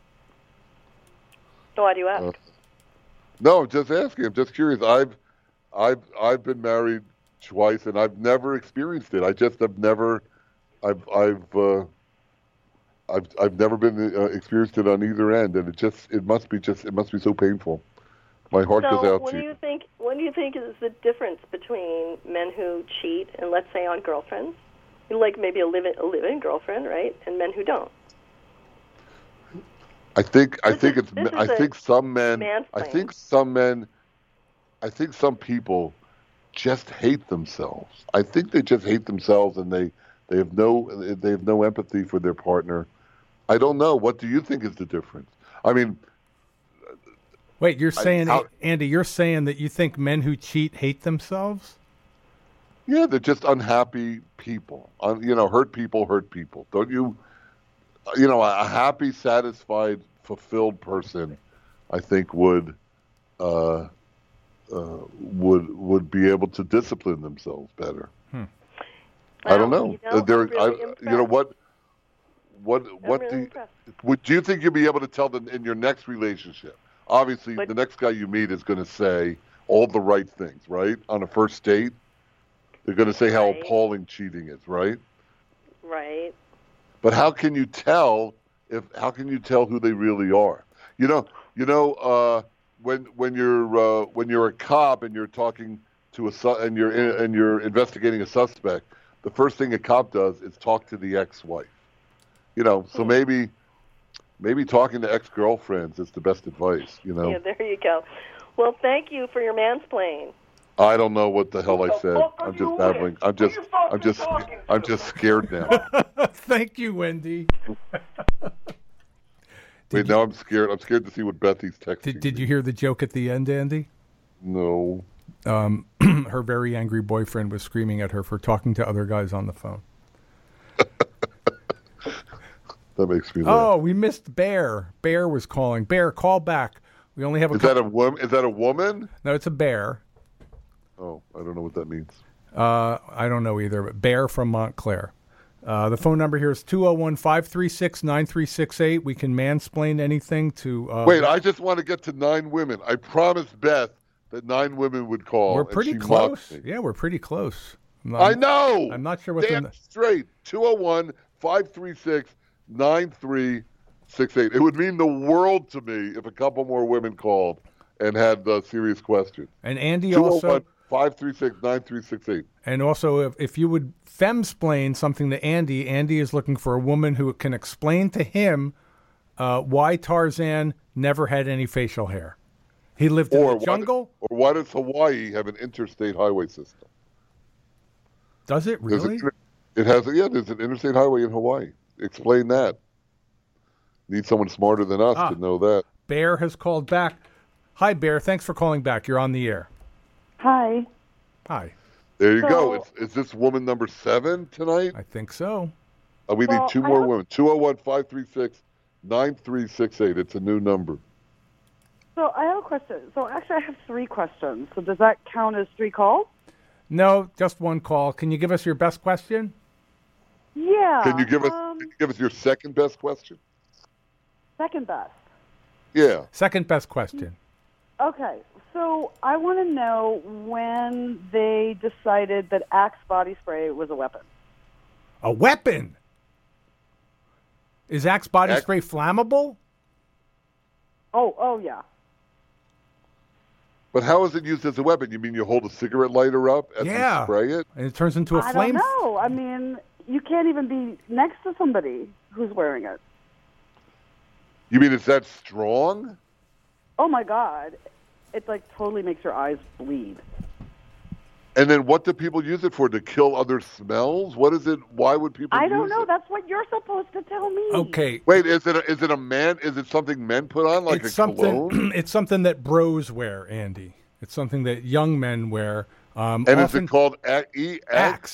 So why do you ask? No, I'm just asking. I'm just curious. I've been married twice, and I've never experienced it. I just have never. I've never been experienced it on either end, and it must be so painful. My heart goes out to you. What do you think is the difference between men who cheat and, let's say, on girlfriends, like maybe a live-in girlfriend, right, and men who don't? I think some people just hate themselves. I think they just hate themselves, and they have no empathy for their partner. I don't know. What do you think is the difference? I mean, wait, you're saying, Andy, you're saying that you think men who cheat hate themselves? Yeah, they're just unhappy people. Hurt people. Don't you? A happy, satisfied, fulfilled person, I think would be able to discipline themselves better. Well, I don't know. Do you think you'll be able to tell them in your next relationship? Obviously, the next guy you meet is going to say all the right things, right? On a first date, they're going to say how appalling cheating is, right? Right. But how can you tell who they really are? When you're a cop and you're talking to and you're investigating a suspect, the first thing a cop does is talk to the ex-wife. So maybe talking to ex-girlfriends is the best advice. Yeah, there you go. Well, thank you for your mansplain. I don't know what the hell I said. I'm just babbling. I'm just scared now. Thank you, Wendy. Wait, now I'm scared. I'm scared to see what Bethy's texting. Did you hear the joke at the end, Andy? No. Her very angry boyfriend was screaming at her for talking to other guys on the phone. That makes me laugh. Oh, we missed Bear. Bear was calling. Bear, call back. We only have Is that a woman? Is that a woman? No, it's a bear. Oh, I don't know what that means. I don't know either, but Bear from Montclair. The phone number here is 201-536-9368. We can mansplain anything to... Wait, I just want to get to 9 women. I promised Beth that 9 women would call. We're pretty close. Yeah, we're pretty close. I know. I'm not sure what... Damn straight. 201-536-9368. It would mean the world to me if a couple more women called and had serious questions. And Andy also... 536-9368. And also, if you would femsplain something to Andy, Andy is looking for a woman who can explain to him why Tarzan never had any facial hair. He lived in the jungle? Or why does Hawaii have an interstate highway system? Does it really? There's an interstate highway in Hawaii. Explain that. Need someone smarter than us to know that. Bear has called back. Hi, Bear. Thanks for calling back. You're on the air. Hi. Hi. There you go. Is this woman number 7 tonight? I think so. We need two more women. 201-536-9368. It's a new number. So I have a question. So actually, I have 3 questions. So does that count as 3 calls? No, just one call. Can you give us your best question? Yeah. Can you give us your second best question? Second best. Yeah. Second best question. Okay. So I want to know when they decided that Axe body spray was a weapon. A weapon? Is Axe body spray flammable? Oh, yeah. But how is it used as a weapon? You mean you hold a cigarette lighter up and you spray it? And it turns into a flame? I don't know. I mean, you can't even be next to somebody who's wearing it. You mean it's that strong? Oh, my God. It, totally makes your eyes bleed. And then what do people use it for? To kill other smells? What is it? Why would people use it? I don't know. That's what you're supposed to tell me. Okay. Wait, is it a man? Is it something men put on, like it's a cologne? It's something that bros wear, Andy. It's something that young men wear. And is it called Axe?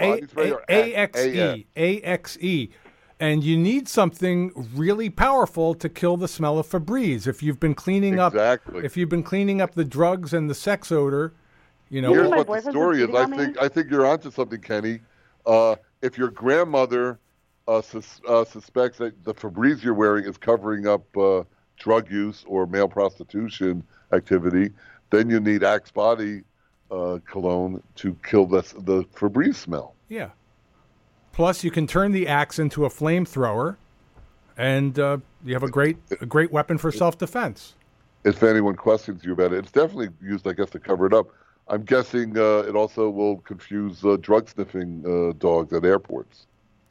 A-X-E. And you need something really powerful to kill the smell of Febreze. If you've been cleaning up the drugs and the sex odor, Here's what the story is. I think you're onto something, Kenny. If your grandmother suspects that the Febreze you're wearing is covering up drug use or male prostitution activity, then you need Axe body cologne to kill the Febreze smell. Yeah. Plus, you can turn the axe into a flamethrower, and you have a great weapon for self-defense. If anyone questions you about it, it's definitely used, I guess, to cover it up. I'm guessing it also will confuse drug-sniffing dogs at airports.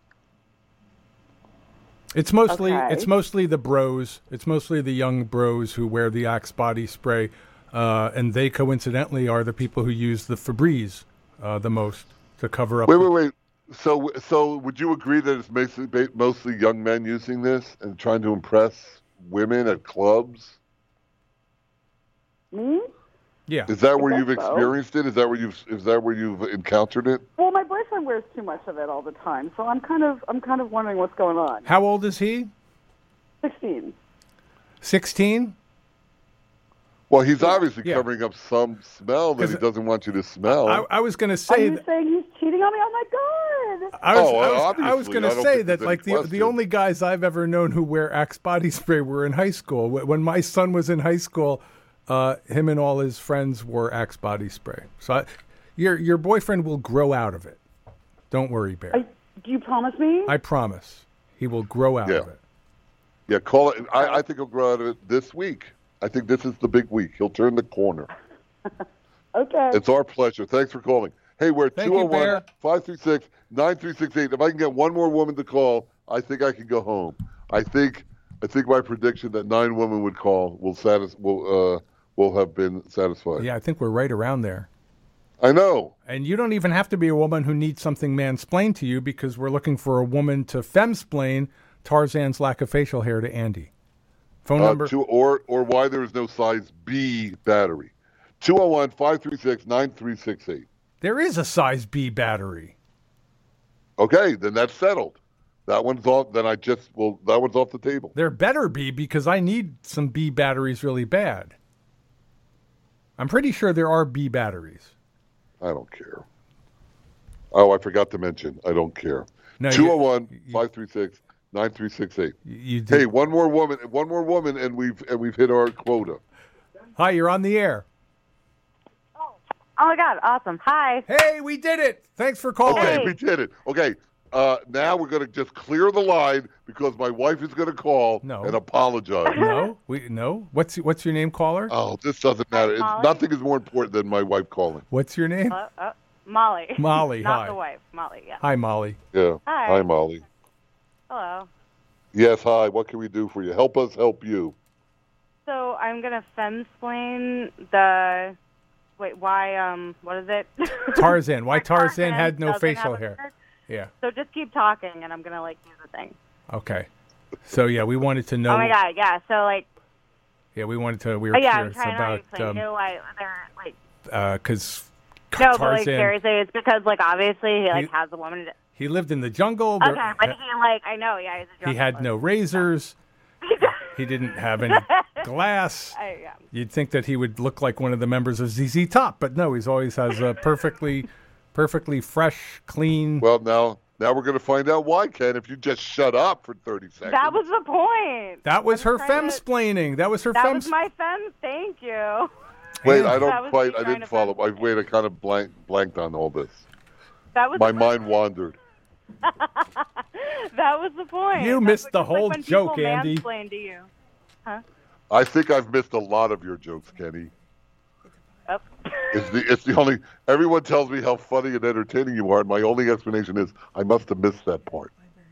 It's mostly the bros. It's mostly the young bros who wear the Axe body spray, and they coincidentally are the people who use the Febreze the most to cover up. Wait. So would you agree that it's mostly young men using this and trying to impress women at clubs? Me? Yeah. Is that where you've experienced it? Is that where you've encountered it? Well, my boyfriend wears too much of it all the time, so I'm kind of wondering what's going on. How old is he? 16. 16? Well, he's obviously covering up some smell that he doesn't want you to smell. I was going to say... Are you saying he's cheating on me? Oh, my God! I was going to say that the only guys I've ever known who wear Axe body spray were in high school. When my son was in high school, him and all his friends wore Axe body spray. So your boyfriend will grow out of it. Don't worry, Bear. Do you promise me? I promise. He will grow out of it. Yeah, call it. I think he'll grow out of it this week. I think this is the big week. He'll turn the corner. Okay. It's our pleasure. Thanks for calling. Hey, we're at 201-536-9368. If I can get one more woman to call, I think I can go home. I think my prediction that 9 women would call will have been satisfied. Yeah, I think we're right around there. I know. And you don't even have to be a woman who needs something mansplained to you, because we're looking for a woman to femsplain Tarzan's lack of facial hair to Andy. Phone number? Or why there is no size B battery. 201-536-9368. There is a size B battery. Okay, then that's settled. That one's off. That one's off the table. There better be, because I need some B batteries really bad. I'm pretty sure there are B batteries. I don't care. Oh, I forgot to mention. I don't care. No, 201-536-9368. Hey, one more woman, and we've hit our quota. Hi, you're on the air. Oh my God, awesome. Hi. Hey, we did it. Thanks for calling. Okay, we did it. Okay, now we're going to just clear the line because my wife is going to call and apologize. No. What's your name, caller? Oh, this doesn't matter. Nothing is more important than my wife calling. What's your name? Molly. Molly, Not hi. the wife. Molly, yeah. Hi, Molly. Yeah. Hi. Hi, Molly. Hello. Yes, hi. What can we do for you? Help us help you. So I'm going to femsplain the... Wait, why, what is it? Tarzan. Why Tarzan had no facial hair. Yeah. So just keep talking, and I'm going to, do the thing. Okay. So, yeah, we wanted to know... Oh, my God, yeah. So, Yeah, we were I'm curious trying about... to because No, Tarzan... but, seriously, it's because, obviously, he, has a woman... He lived in the jungle. Okay, but I know, yeah, he's a jungle. He had no razors. He didn't have any glass. Yeah. You'd think that he would look like one of the members of ZZ Top, but no, he's always has a perfectly fresh, clean. Well, now we're going to find out why, Ken, if you just shut up for 30 seconds. That was the point. That was her femsplaining. That was her That was my fem. Thank you. Wait, I didn't follow. I kind of blanked on all this. My mind wandered. That was the point. You missed the whole when joke, people Andy. mansplain to you. Huh? I think I've missed a lot of your jokes, Kenny. Oh. It's the only. Everyone tells me how funny and entertaining you are, and my only explanation is I must have missed that part.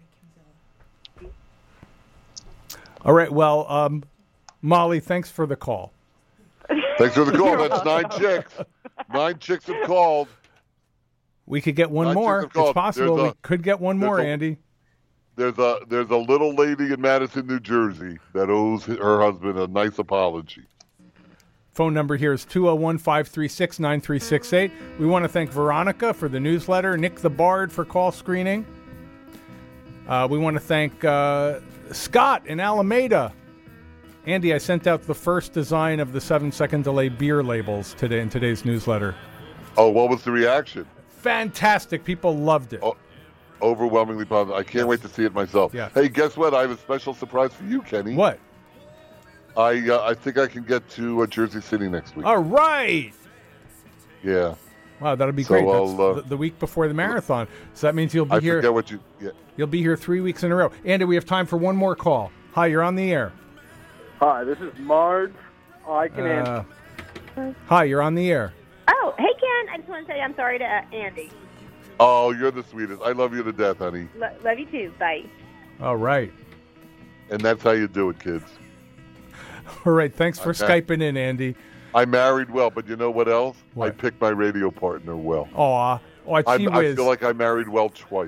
All right. Well, Molly, thanks for the call. Thanks for the call. That's 9 chicks. 9 chicks have called. We could get one more. It's possible we could get one more, Andy. There's a little lady in Madison, New Jersey that owes her husband a nice apology. Phone number here is 201-536-9368. We want to thank Veronica for the newsletter, Nick the Bard for call screening. We want to thank Scott in Alameda. Andy, I sent out the first design of the 7-second delay beer labels today in today's newsletter. Oh, what was the reaction? Fantastic. People loved it. Oh, overwhelmingly positive. I can't wait to see it myself. Yeah. Hey, guess what? I have a special surprise for you, Kenny. What? I think I can get to Jersey City next week. All right. Yeah. Wow, that'll be great. That's the week before the marathon. So that means you'll be here. I forget what you... Yeah. You'll be here 3 weeks in a row. Andy, we have time for one more call. Hi, you're on the air. Hi, this is Marge. I can answer. Hi, you're on the air. Oh, hey, Ken. I just want to say I'm sorry to Andy. Oh, you're the sweetest. I love you to death, honey. Love you too. Bye. All right. And that's how you do it, kids. All right. Thanks for Skyping in, Andy. I married well, but you know what else? What? I picked my radio partner well. Aw. Oh, gee I whiz. feel like I married well twice.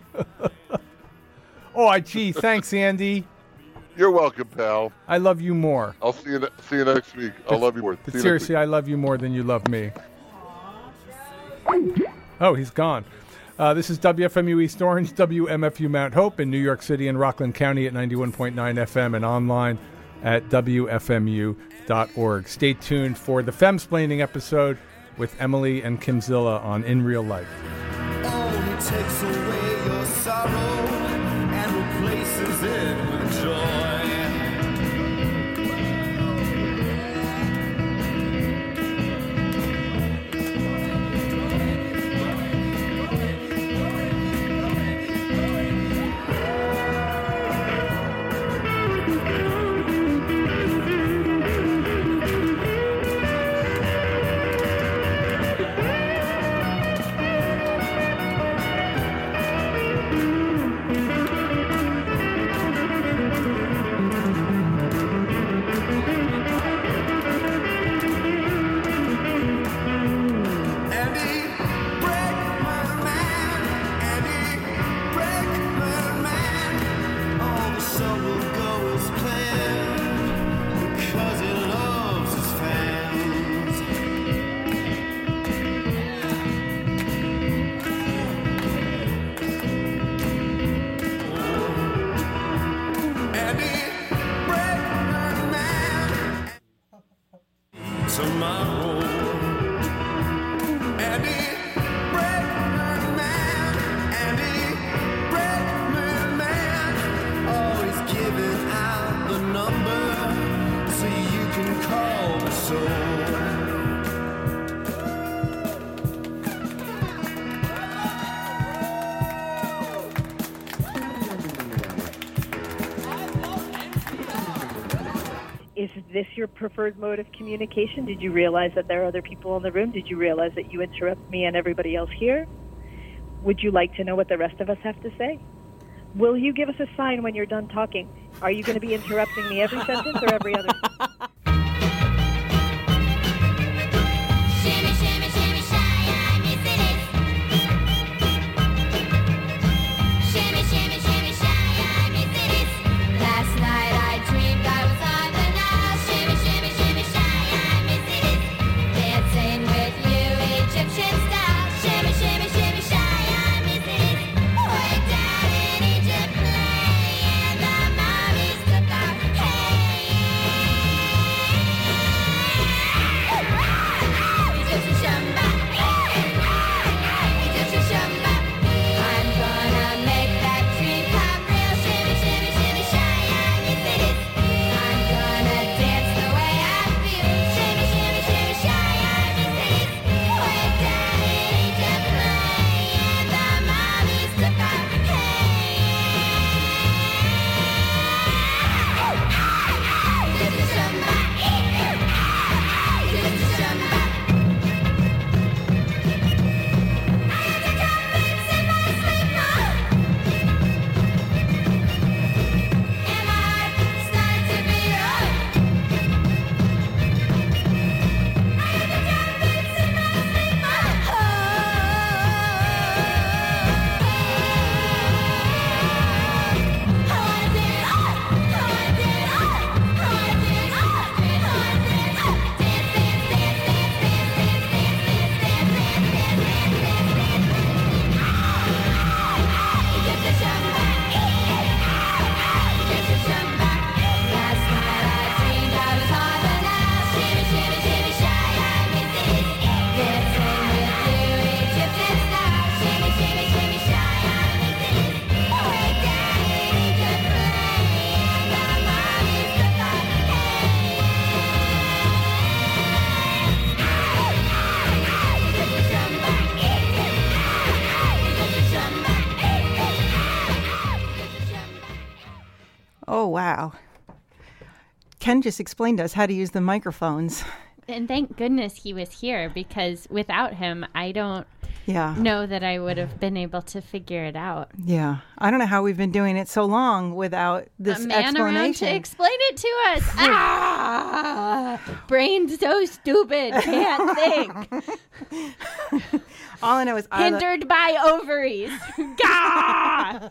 Oh, gee. Thanks, Andy. You're welcome, pal. I love you more. I'll see you next week. I love you more. But seriously, I love you more than you love me. Oh, he's gone. This is WFMU East Orange, WMFU Mount Hope in New York City and Rockland County at 91.9 FM and online at WFMU.org. Stay tuned for the Femsplaining episode with Emily and Kimzilla on In Real Life. Only takes away your sorrow and replaces it with joy. Is this your preferred mode of communication? Did you realize that there are other people in the room? Did you realize that you interrupt me and everybody else here? Would you like to know what the rest of us have to say? Will you give us a sign when you're done talking? Are you going to be interrupting me every sentence or every other? Oh, wow. Ken just explained to us how to use the microphones. And thank goodness he was here, because without him, I don't know that I would have been able to figure it out. Yeah. I don't know how we've been doing it so long without this a man explanation. Around to explain it to us. Brain's so stupid, can't think. All I know is hindered by ovaries. Gah!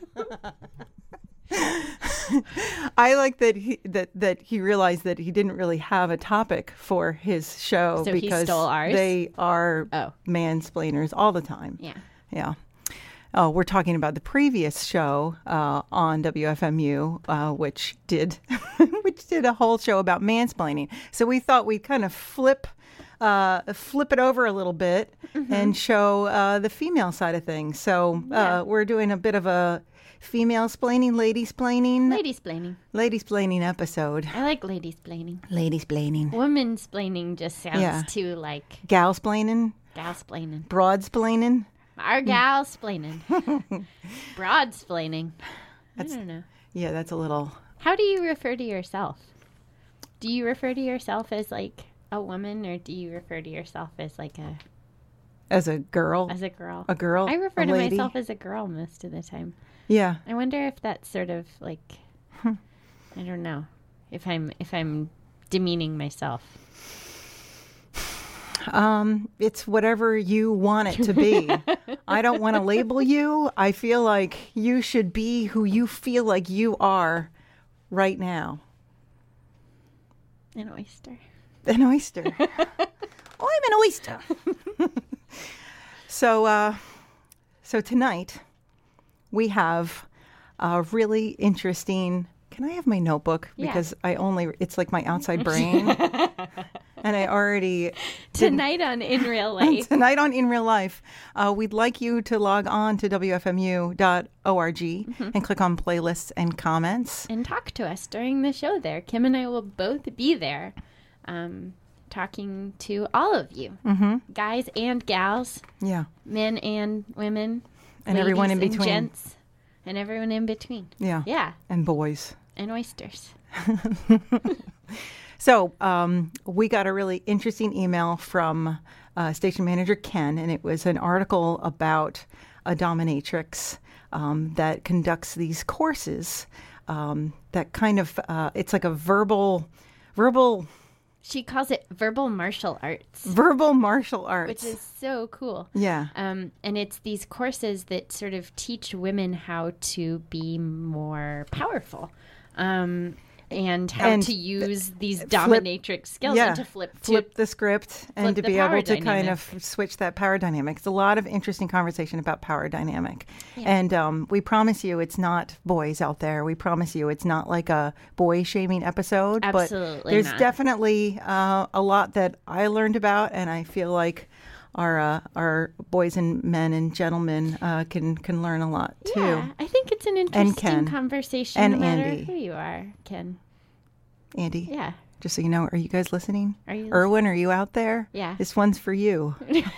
I like that he realized that he didn't really have a topic for his show, so because he stole ours? They are mansplainers all the time. Yeah. Oh, we're talking about the previous show on WFMU, which did a whole show about mansplaining. So we thought we'd kind of flip it over a little bit and show the female side of things. So we're doing a bit of a female-splaining, lady-splaining. Lady-splaining episode. I like lady-splaining. Lady-splaining. Woman-splaining just sounds too like... Gal-splaining. Gal-splaining. Broad-splaining. Our gal-splaining. Broad-splaining. I don't know. Yeah, that's a little... How do you refer to yourself? Do you refer to yourself as like a woman, or do you refer to yourself as like a... As a girl? As a girl. A girl? I refer to myself as a girl most of the time. Yeah. I wonder if that's sort of like, I don't know, if I'm demeaning myself. It's whatever you want it to be. I don't want to label you. I feel like you should be who you feel like you are right now. An oyster. An oyster. Oh, I'm an oyster. So tonight we have a really interesting... Can I have my notebook? Because it's like my outside brain. And I already... Tonight on In Real Life. Tonight on In Real Life. We'd like you to log on to WFMU.org and click on playlists and comments. And talk to us during the show there. Kim and I will both be there talking to all of you. Guys and gals. Yeah. Men and women. And everyone in between. And gents. And everyone in between. Yeah. Yeah. And boys. And oysters. So we got a really interesting email from station manager Ken, and it was an article about a dominatrix that conducts these courses that kind of, it's like a verbal... She calls it verbal martial arts. Verbal martial arts. Which is so cool. Yeah. And it's these courses that sort of teach women how to be more powerful. And how to use these dominatrix skills and to flip the script and to be able to kind of switch that power dynamic. It's a lot of interesting conversation about power dynamic. Yeah. And we promise you it's not boys out there. We promise you it's not like a boy-shaming episode. Absolutely but there's not. Definitely a lot that I learned about, and I feel like our boys and men and gentlemen can learn a lot too. Yeah, I think it's an interesting conversation and no matter Andy. who you are, Ken. Andy. Yeah. Just so you know, are you guys listening? Are you Erwin, are you out there? Yeah. This one's for you.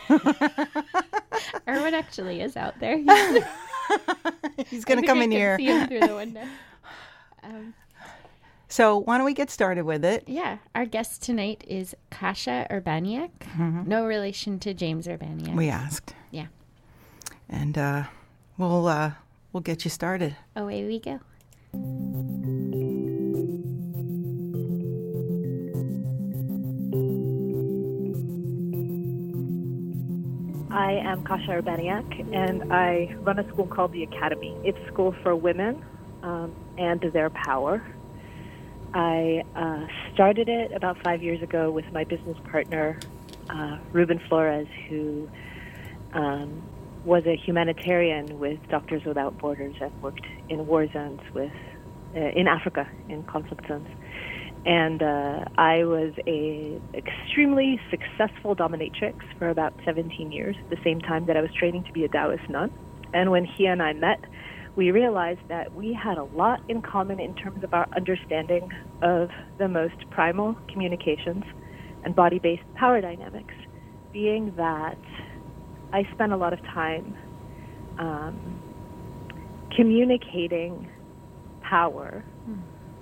Erwin actually is out there. He's going to come in here. See him through the window. So why don't we get started with it? Yeah. Our guest tonight is Kasia Urbaniak. No relation to James Urbaniak. We asked. Yeah. And we'll get you started. Away we go. I am Kasia Urbaniak, and I run a school called The Academy. It's a school for women and their power. I started it about 5 years ago with my business partner, Ruben Flores, who was a humanitarian with Doctors Without Borders and worked in war zones in Africa, in conflict zones. And I was a extremely successful dominatrix for about 17 years, at the same time that I was training to be a Taoist nun. And when he and I met, we realized that we had a lot in common in terms of our understanding of the most primal communications and body-based power dynamics, being that I spent a lot of time communicating power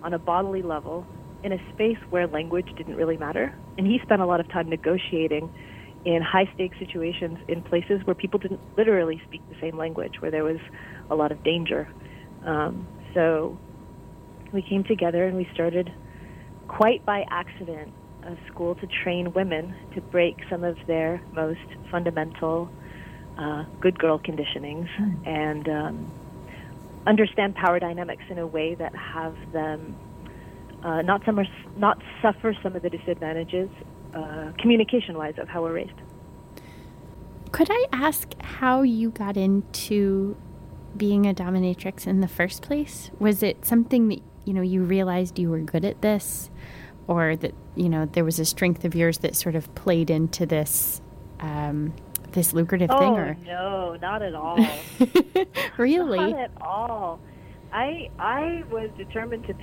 on a bodily level in a space where language didn't really matter. And he spent a lot of time negotiating in high-stakes situations in places where people didn't literally speak the same language, where there was a lot of danger. So we came together and we started, quite by accident, a school to train women to break some of their most fundamental good girl conditionings and understand power dynamics in a way that have them not suffer some of the disadvantages communication-wise of how we're raised. Could I ask how you got into being a dominatrix in the first place? Was it something that, you realized you were good at this, or that, there was a strength of yours that sort of played into this this lucrative thing? Or No, not at all. Really? Not at all. I was determined to